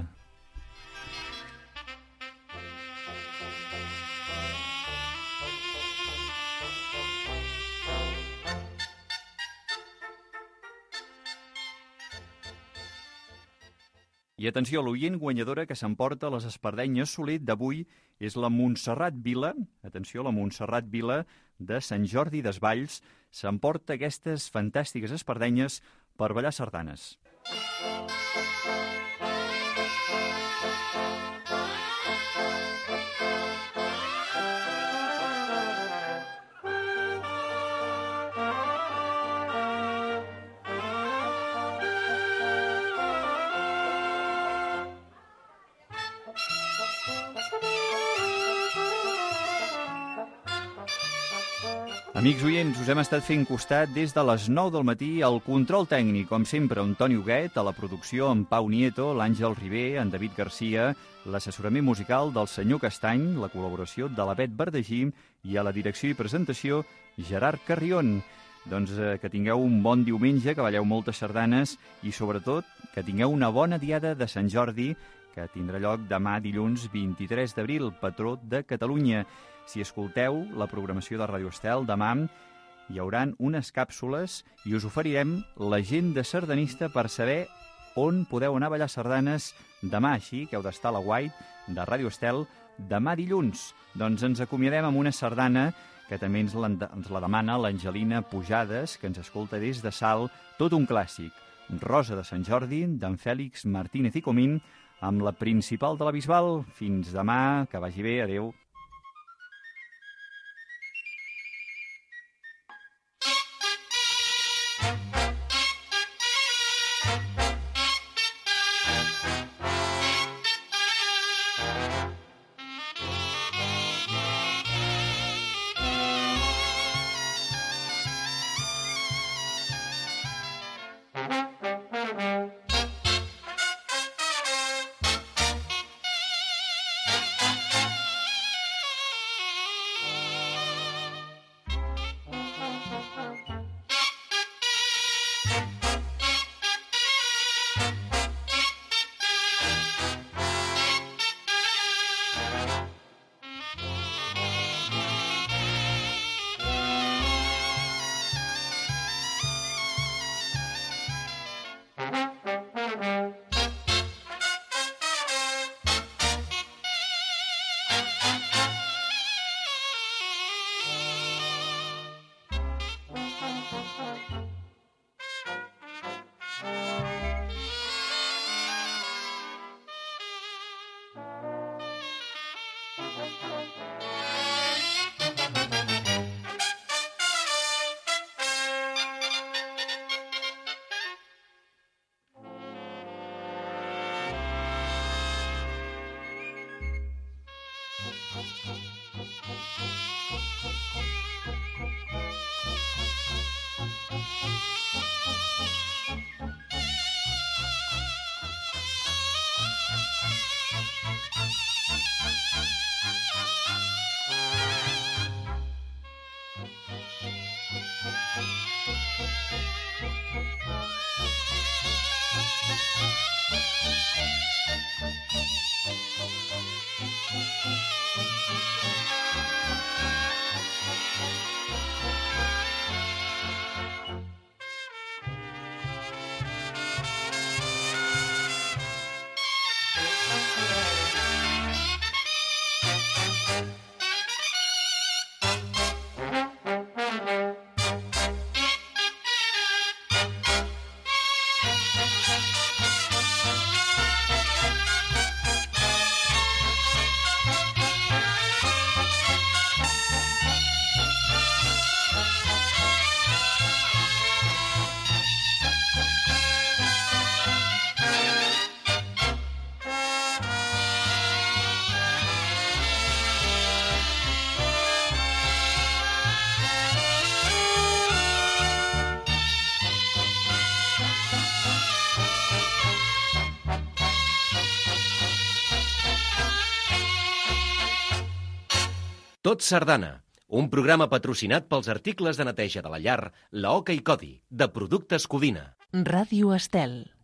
[SPEAKER 5] I atenció, l'oient guanyadora que s'emporta les espardenyes Soler d'avui és la Montserrat Vila. Atenció, la Montserrat Vila de Sant Jordi Desvalls s'emporta aquestes fantàstiques espardenyes per ballar sardanes. Amics oients, us hem estat fent costat des de les 9 del matí al control tècnic, com sempre, Antoni Huguet, a la producció en Pau Nieto, l'Àngel Ribé, en David Garcia, l'assessorament musical del senyor Castany, la col·laboració de la Bet Verdegí i a la direcció i presentació Gerard Carrion. Doncs que tingueu un bon diumenge, que balleu moltes sardanes i, sobretot, que tingueu una bona diada de Sant Jordi, que tindrà lloc demà dilluns 23 d'abril, patró de Catalunya. Si escolteu la programació de Ràdio Estel, demà hi hauran unes càpsules i us oferirem l'agenda sardanista per saber on podeu anar a ballar sardanes demà, així que heu d'estar a la White de Ràdio Estel demà dilluns. Doncs ens acomiadem amb una sardana que també ens la demana l'Angelina Pujades, que ens escolta des de Salt, tot un clàssic, Rosa de Sant Jordi, d'en Fèlix Martínez i Comín, amb la principal de la Bisbal. Fins demà, que vagi bé, adeu.
[SPEAKER 2] Tot Sardana, un programa patrocinat pels articles de neteja de la llar, la Oca i Codi, de Productes Codina.
[SPEAKER 11] Ràdio Estel.